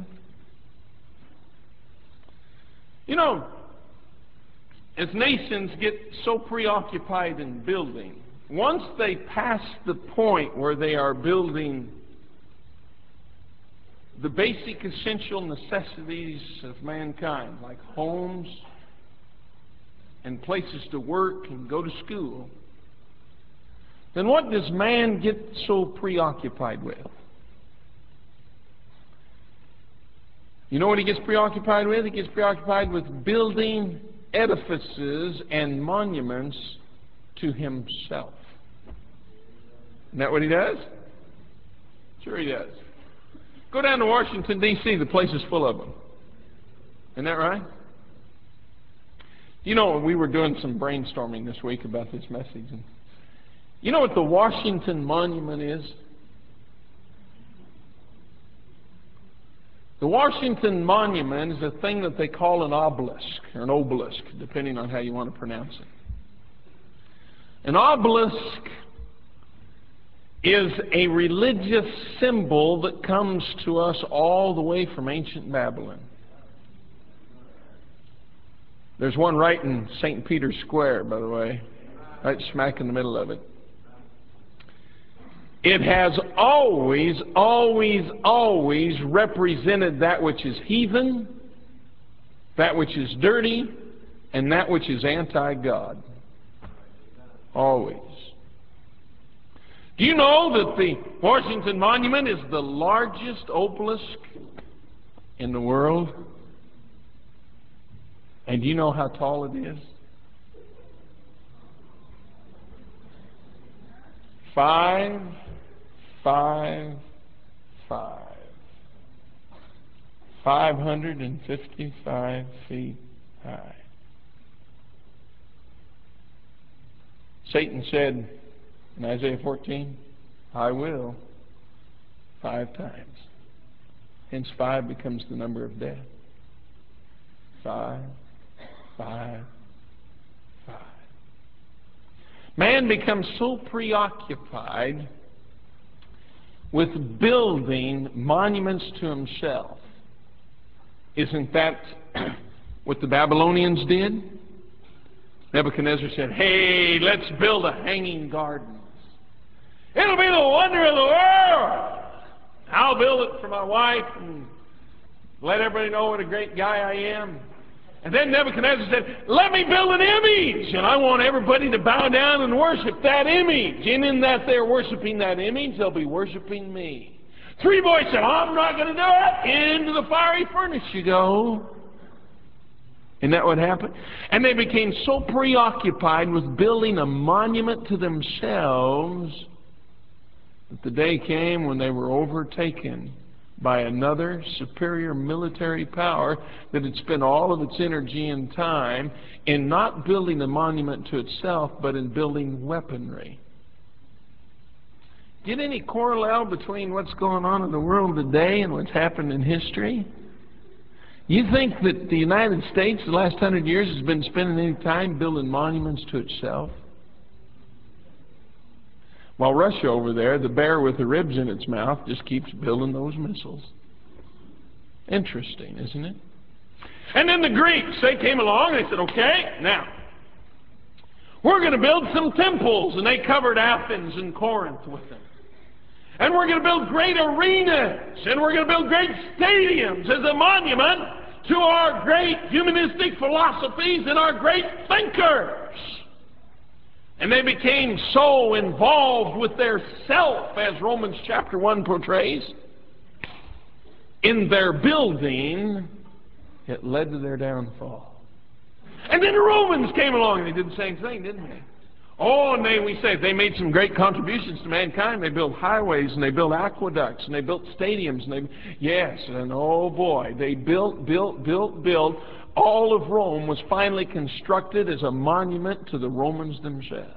You know, as nations get so preoccupied in building, once they pass the point where they are building the basic essential necessities of mankind, like homes and places to work and go to school, then what does man get so preoccupied with? You know what he gets preoccupied with? He gets preoccupied with building edifices and monuments to himself. Isn't that what he does? Sure he does. Go down to Washington, D C The place is full of them. Isn't that right? You know, we were doing some brainstorming this week about this message. And you know what the Washington Monument is? The Washington Monument is a thing that they call an obelisk, or an obelisk, depending on how you want to pronounce it. An obelisk is a religious symbol that comes to us all the way from ancient Babylon. There's one right in Saint Peter's Square, by the way, right smack in the middle of it. It has always, always, always represented that which is heathen, that which is dirty, and that which is anti-God. Always. Do you know that the Washington Monument is the largest obelisk in the world? And do you know how tall it is? Five, five, five. Five hundred and fifty-five feet high. Satan said in Isaiah fourteen, I will, five times. Hence five becomes the number of death. Five, five, five. Man becomes so preoccupied with building monuments to himself. Isn't that what the Babylonians did? Nebuchadnezzar said, hey, let's build a hanging garden. It'll be the wonder of the world. I'll build it for my wife and let everybody know what a great guy I am. And then Nebuchadnezzar said, let me build an image, and I want everybody to bow down and worship that image. And in that they're worshiping that image, they'll be worshiping me. Three boys said, I'm not going to do it. Into the fiery furnace you go. Isn't that what happened? And they became so preoccupied with building a monument to themselves that the day came when they were overtaken by another superior military power that had spent all of its energy and time in not building a monument to itself, but in building weaponry. Get any correlation between what's going on in the world today and what's happened in history? You think that the United States the last hundred years has been spending any time building monuments to itself? While Russia over there, the bear with the ribs in its mouth, just keeps building those missiles. Interesting, isn't it? And then the Greeks, they came along and they said, okay, now, we're going to build some temples. And they covered Athens and Corinth with them. And we're going to build great arenas. And we're going to build great stadiums as a monument to our great humanistic philosophies and our great thinkers. And they became so involved with their self, as Romans chapter one portrays, in their building, it led to their downfall. And then the Romans came along and they did the same thing, didn't they? Oh, and they, we say, they made some great contributions to mankind. They built highways and they built aqueducts and they built stadiums. And they, yes, and oh boy, they built, built, built, built. All of Rome was finally constructed as a monument to the Romans themselves.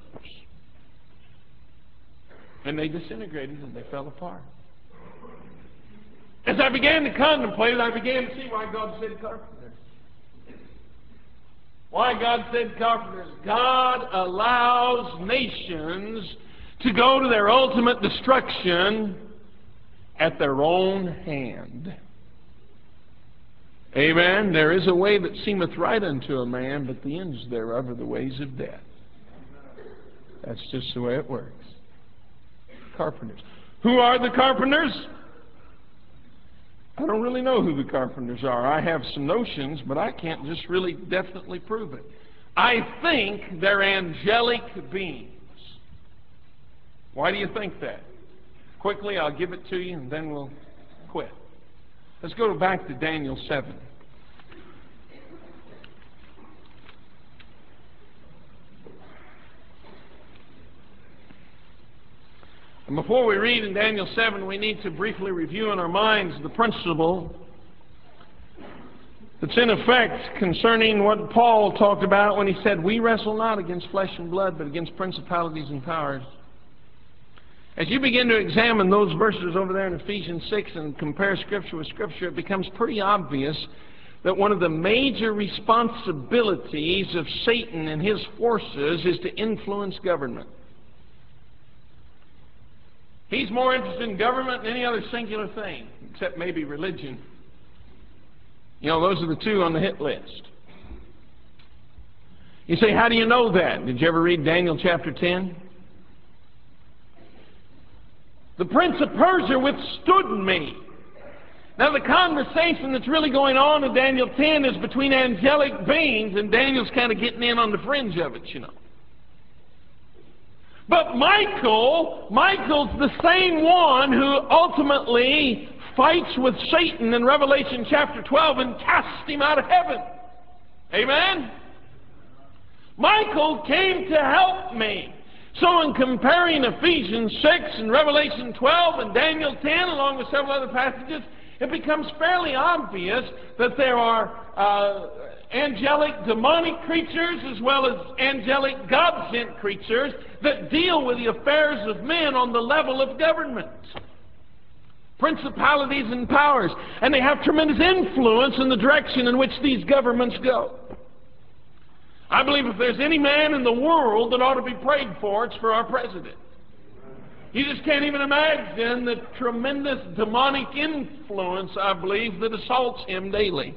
And they disintegrated and they fell apart. As I began to contemplate it, I began to see why God said carpenters. Why God said carpenters. God allows nations to go to their ultimate destruction at their own hand. Amen. There is a way that seemeth right unto a man, but the ends thereof are the ways of death. That's just the way it works. Carpenters. Who are the carpenters? I don't really know who the carpenters are. I have some notions, but I can't just really definitely prove it. I think they're angelic beings. Why do you think that? Quickly, I'll give it to you and then we'll quit. Let's go back to Daniel seven. And before we read in Daniel seven, we need to briefly review in our minds the principle that's in effect concerning what Paul talked about when he said, "We wrestle not against flesh and blood, but against principalities and powers." As you begin to examine those verses over there in Ephesians six and compare Scripture with Scripture, it becomes pretty obvious that one of the major responsibilities of Satan and his forces is to influence government. He's more interested in government than any other singular thing, except maybe religion. You know, those are the two on the hit list. You say, how do you know that? Did you ever read Daniel chapter ten? The prince of Persia withstood me. Now, the conversation that's really going on in Daniel ten is between angelic beings, and Daniel's kind of getting in on the fringe of it, you know. But Michael, Michael's the same one who ultimately fights with Satan in Revelation chapter twelve and casts him out of heaven. Amen? Michael came to help me. So in comparing Ephesians six and Revelation twelve and Daniel ten, along with several other passages, it becomes fairly obvious that there are uh, angelic demonic creatures as well as angelic God-sent creatures that deal with the affairs of men on the level of government. Principalities and powers. And they have tremendous influence in the direction in which these governments go. I believe if there's any man in the world that ought to be prayed for, it's for our president. You just can't even imagine the tremendous demonic influence, I believe, that assaults him daily.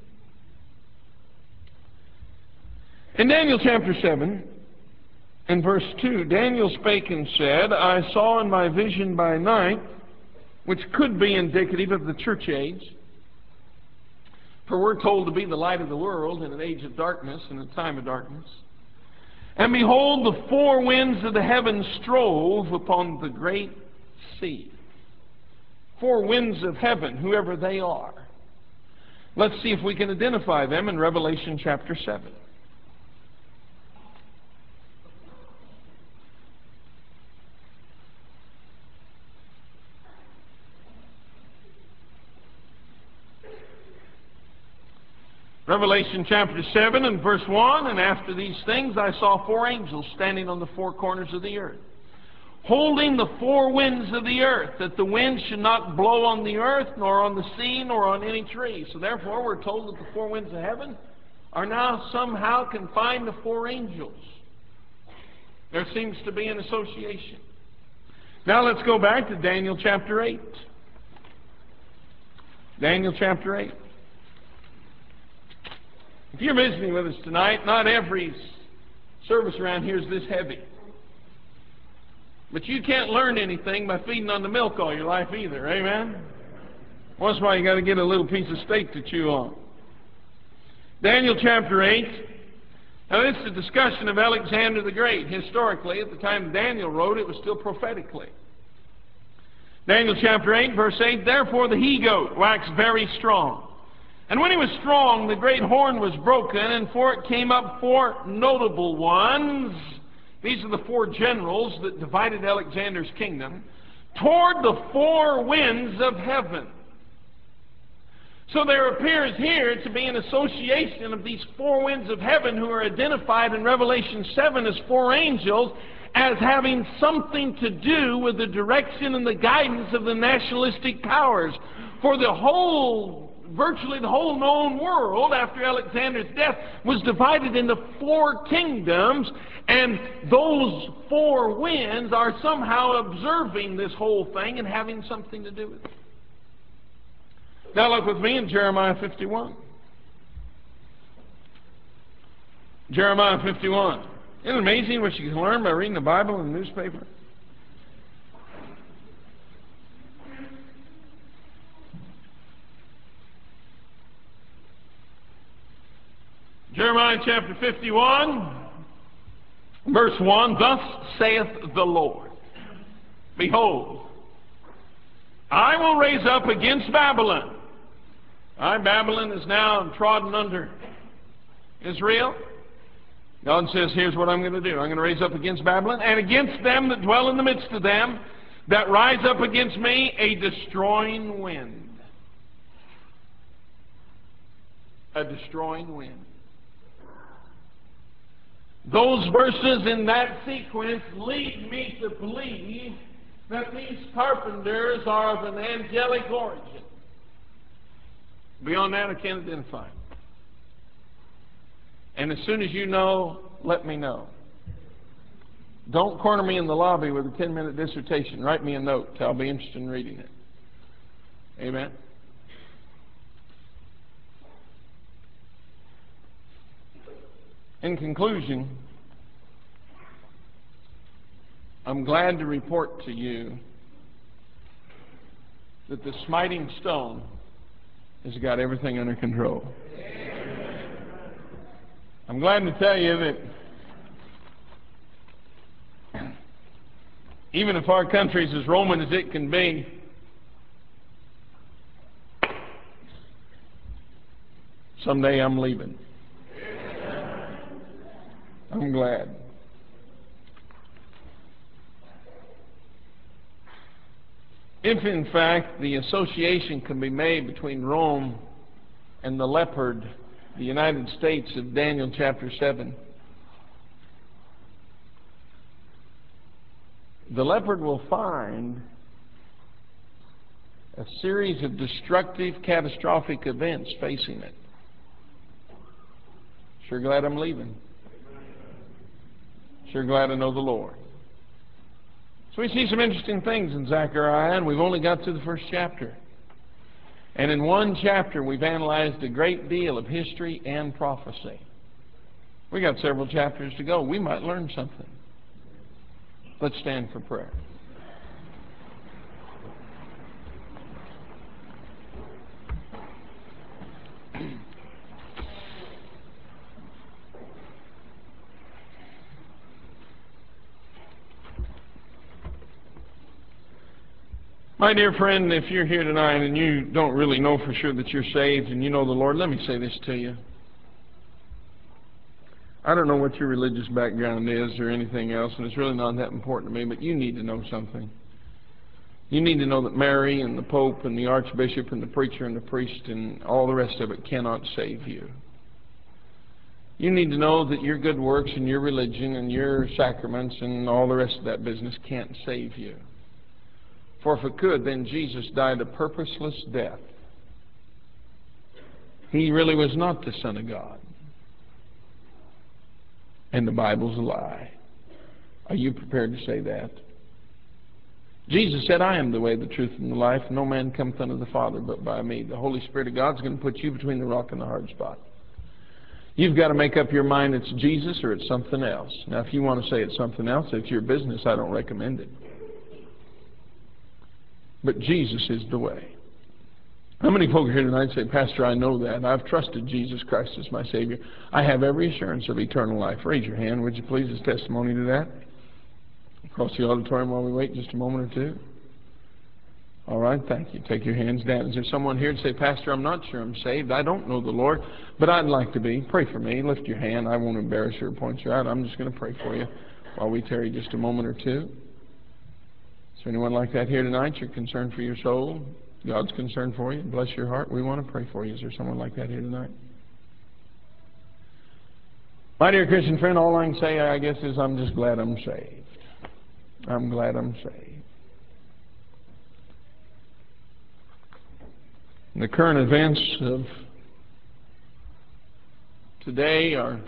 In Daniel chapter seven, in verse two, Daniel spake and said, I saw in my vision by night, which could be indicative of the church age, for we're told to be the light of the world in an age of darkness, in a time of darkness. And behold, the four winds of the heavens strove upon the great sea. Four winds of heaven, whoever they are. Let's see if we can identify them in Revelation chapter seven. Revelation chapter seven and verse one, and after these things I saw four angels standing on the four corners of the earth, holding the four winds of the earth, that the wind should not blow on the earth, nor on the sea, nor on any tree. So therefore we're told that the four winds of heaven are now somehow confined to four angels. There seems to be an association. Now let's go back to Daniel chapter eight. Daniel chapter eight. If you're visiting with us tonight, not every service around here is this heavy. But you can't learn anything by feeding on the milk all your life either, amen? Once in a while you got to get a little piece of steak to chew on. Daniel chapter eight. Now this is a discussion of Alexander the Great. Historically, at the time Daniel wrote, it was still prophetically. Daniel chapter eight, verse eight, therefore the he-goat waxed very strong. And when he was strong, the great horn was broken, and for it came up four notable ones. These are the four generals that divided Alexander's kingdom, toward the four winds of heaven. So there appears here to be an association of these four winds of heaven who are identified in Revelation seven as four angels as having something to do with the direction and the guidance of the nationalistic powers. For the whole Virtually the whole known world after Alexander's death was divided into four kingdoms, and those four winds are somehow observing this whole thing and having something to do with it. Now look with me in Jeremiah fifty-one. Jeremiah fifty-one. Isn't it amazing what you can learn by reading the Bible in the newspaper? Jeremiah chapter fifty-one, verse one, thus saith the Lord, behold, I will raise up against Babylon All right, Babylon is now trodden under Israel. God says, here's what I'm going to do. I'm going to raise up against Babylon and against them that dwell in the midst of them, that rise up against me, a destroying wind. A destroying wind. Those verses in that sequence lead me to believe that these carpenters are of an angelic origin. Beyond that, I can't identify them. And as soon as you know, let me know. Don't corner me in the lobby with a ten-minute dissertation. Write me a note. I'll be interested in reading it. Amen. In conclusion, I'm glad to report to you that the smiting stone has got everything under control. I'm glad to tell you that even if our country's as Roman as it can be, someday I'm leaving. I'm glad. If in fact the association can be made between Rome and the leopard, the United States of Daniel chapter seven, the leopard will find a series of destructive, catastrophic events facing it. Sure glad I'm leaving. Sure glad I know the Lord. So we see some interesting things in Zechariah, and we've only got through the first chapter. And in one chapter, we've analyzed a great deal of history and prophecy. We got several chapters to go. We might learn something. Let's stand for prayer. My dear friend, if you're here tonight and you don't really know for sure that you're saved and you know the Lord, let me say this to you. I don't know what your religious background is or anything else, and it's really not that important to me, but you need to know something. You need to know that Mary and the Pope and the Archbishop and the preacher and the priest and all the rest of it cannot save you. You need to know that your good works and your religion and your sacraments and all the rest of that business can't save you. For if it could, then Jesus died a purposeless death. He really was not the Son of God. And the Bible's a lie. Are you prepared to say that? Jesus said, I am the way, the truth, and the life. No man cometh unto the Father but by me. The Holy Spirit of God's going to put you between the rock and the hard spot. You've got to make up your mind it's Jesus or it's something else. Now, if you want to say it's something else, it's your business. I don't recommend it. But Jesus is the way. How many folk are here tonight say, Pastor, I know that. I've trusted Jesus Christ as my Savior. I have every assurance of eternal life. Raise your hand, would you please, as testimony to that? Across the auditorium while we wait just a moment or two. All right, thank you. Take your hands down. Is there someone here to say, Pastor, I'm not sure I'm saved. I don't know the Lord, but I'd like to be. Pray for me. Lift your hand. I won't embarrass you or point you out. I'm just going to pray for you while we tarry just a moment or two. Is there anyone like that here tonight? You're concerned for your soul? God's concerned for you? Bless your heart. We want to pray for you. Is there someone like that here tonight? My dear Christian friend, all I can say, I guess, is I'm just glad I'm saved. I'm glad I'm saved. The current events of today are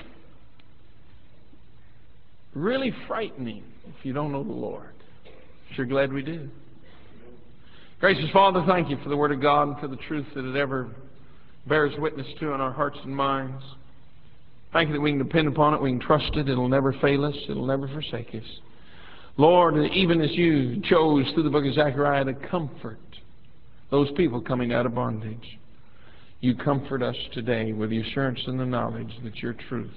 really frightening if you don't know the Lord. Sure glad we do. Gracious Father, thank you for the Word of God and for the truth that it ever bears witness to in our hearts and minds. Thank you that we can depend upon it, we can trust it, it'll never fail us, it'll never forsake us. Lord, even as you chose through the book of Zechariah to comfort those people coming out of bondage, you comfort us today with the assurance and the knowledge that your truth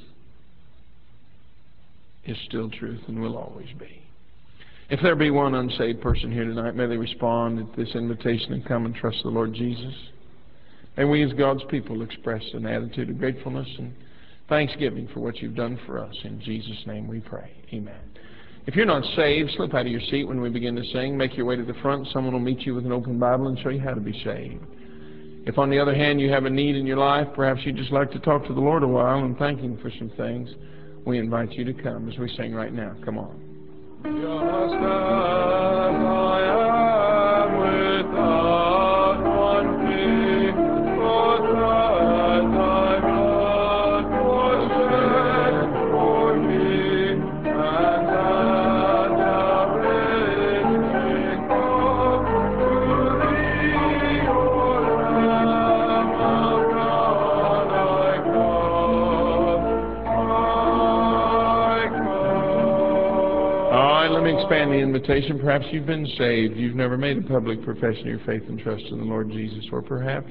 is still truth and will always be. If there be one unsaved person here tonight, may they respond at this invitation and come and trust the Lord Jesus. And we as God's people express an attitude of gratefulness and thanksgiving for what you've done for us. In Jesus' name we pray. Amen. If you're not saved, slip out of your seat when we begin to sing. Make your way to the front. Someone will meet you with an open Bible and show you how to be saved. If, on the other hand, you have a need in your life, perhaps you'd just like to talk to the Lord a while and thank Him for some things, we invite you to come as we sing right now. Come on. Just as I am without one plea, but that thy blood was shed for me, and that thou didst come to thee, O Lamb of God, I come, I come. All right, let me expand the invitation. Perhaps you've been saved. You've never made a public profession of your faith and trust in the Lord Jesus. Or perhaps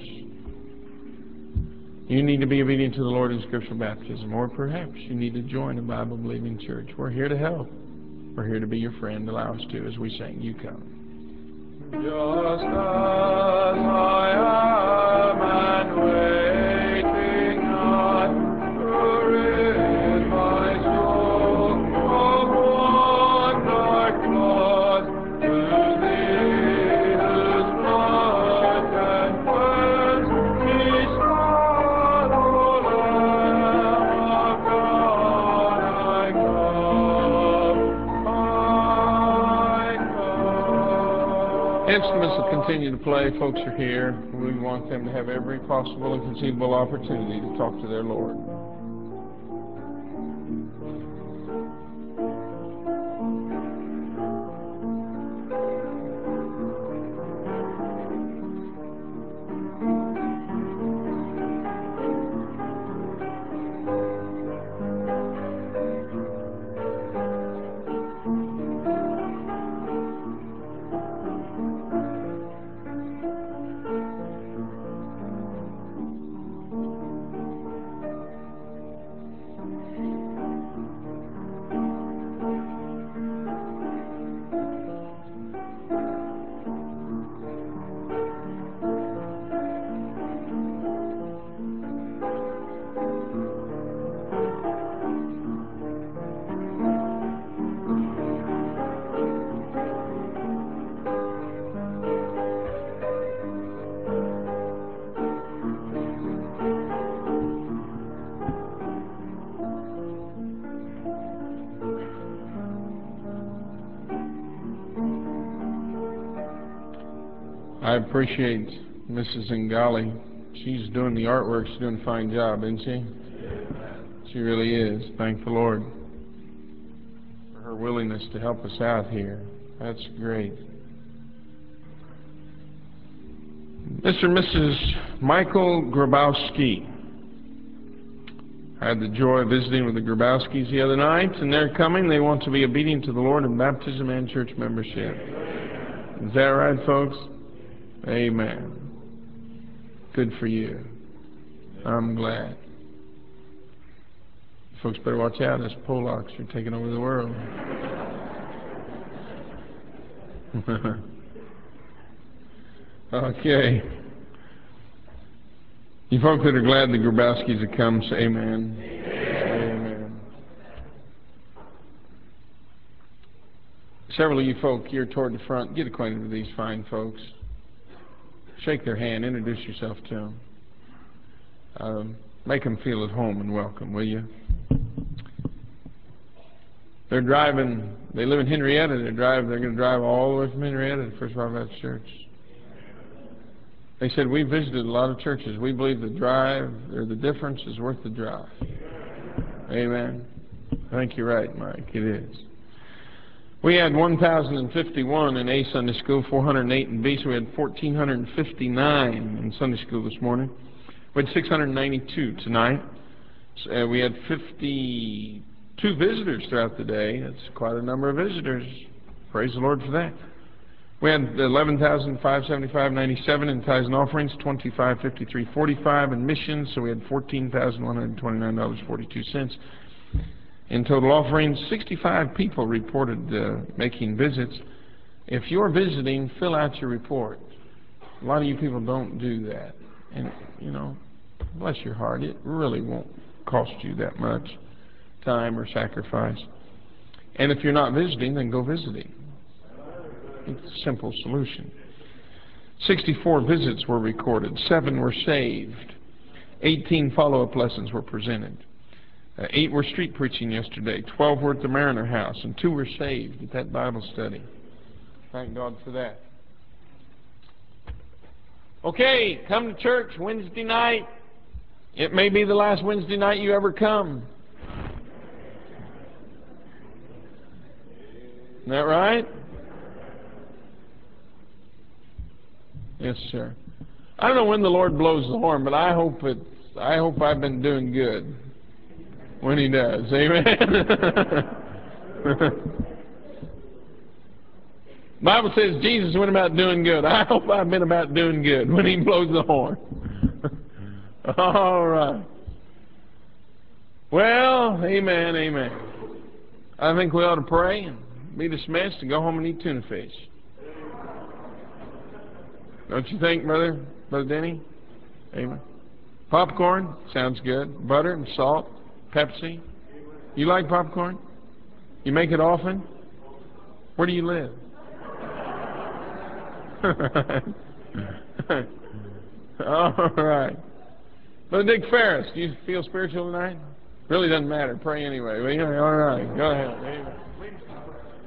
you need to be obedient to the Lord in scriptural baptism. Or perhaps you need to join a Bible-believing church. We're here to help. We're here to be your friend. Allow us to as we sing. You come. Just as I am and waiting not to rid my soul from one dark cause, to thee whose blood can cleanse me spot, O Lamb of God, I come, I come. Instruments will continue to play. Folks are here. We want them to have every possible and conceivable opportunity to talk to their Lord. I appreciate Missus Ngali. She's doing the artwork. She's doing a fine job, isn't she? She really is. Thank the Lord for her willingness to help us out here. That's great. Mister and Missus Michael Grabowski. I had the joy of visiting with the Grabowskis the other night, and they're coming. They want to be obedient to the Lord in baptism and church membership. Is that right, folks? Amen. Good for you. I'm glad. Folks better watch out. Those Polacks are taking over the world. Okay. You folks that are glad the Grabowskis have come, say amen. Amen. Several of you folk here toward the front, get acquainted with these fine folks. Shake their hand, introduce yourself to them. Um, make them feel at home and welcome, will you? They're driving, they live in Henrietta, they're, drive, they're going to drive all the way from Henrietta to First Bible Baptist Church. They said, we visited a lot of churches. We believe the drive, or the difference is worth the drive. Amen. I think you're right, Mike, it is. We had one thousand fifty-one in A Sunday School, four hundred eight in B, so we had one thousand four hundred fifty-nine in Sunday School this morning. We had six hundred ninety-two tonight. So, uh, we had fifty-two visitors throughout the day. That's quite a number of visitors. Praise the Lord for that. We had eleven thousand five hundred seventy-five ninety-seven in tithes and offerings, twenty-five fifty-three forty-five in missions, so we had fourteen thousand one hundred twenty-nine dollars and forty-two cents. In total offerings, sixty-five people reported uh, making visits. If you're visiting, fill out your report. A lot of you people don't do that. And, you know, bless your heart, it really won't cost you that much time or sacrifice. And if you're not visiting, then go visiting. It's a simple solution. sixty-four visits were recorded. Seven were saved. eighteen follow-up lessons were presented. Uh, eight were street preaching yesterday. Twelve were at the Mariner House. And two were saved at that Bible study. Thank God for that. Okay, come to church Wednesday night. It may be the last Wednesday night you ever come. Isn't that right? Yes, sir. I don't know when the Lord blows the horn, but I hope it's, I hope I've been doing good when He does. Amen. The Bible says Jesus went about doing good. I hope I've been about doing good when He blows the horn. All right. Well, amen, amen. I think we ought to pray and be dismissed and go home and eat tuna fish. Don't you think, Brother, Brother Denny? Amen. Popcorn? Sounds good. Butter and salt? Pepsi? You like popcorn? You make it often? Where do you live? All right. Brother Dick Ferris, do you feel spiritual tonight? Really doesn't matter. Pray anyway. All right. Go ahead. Amen.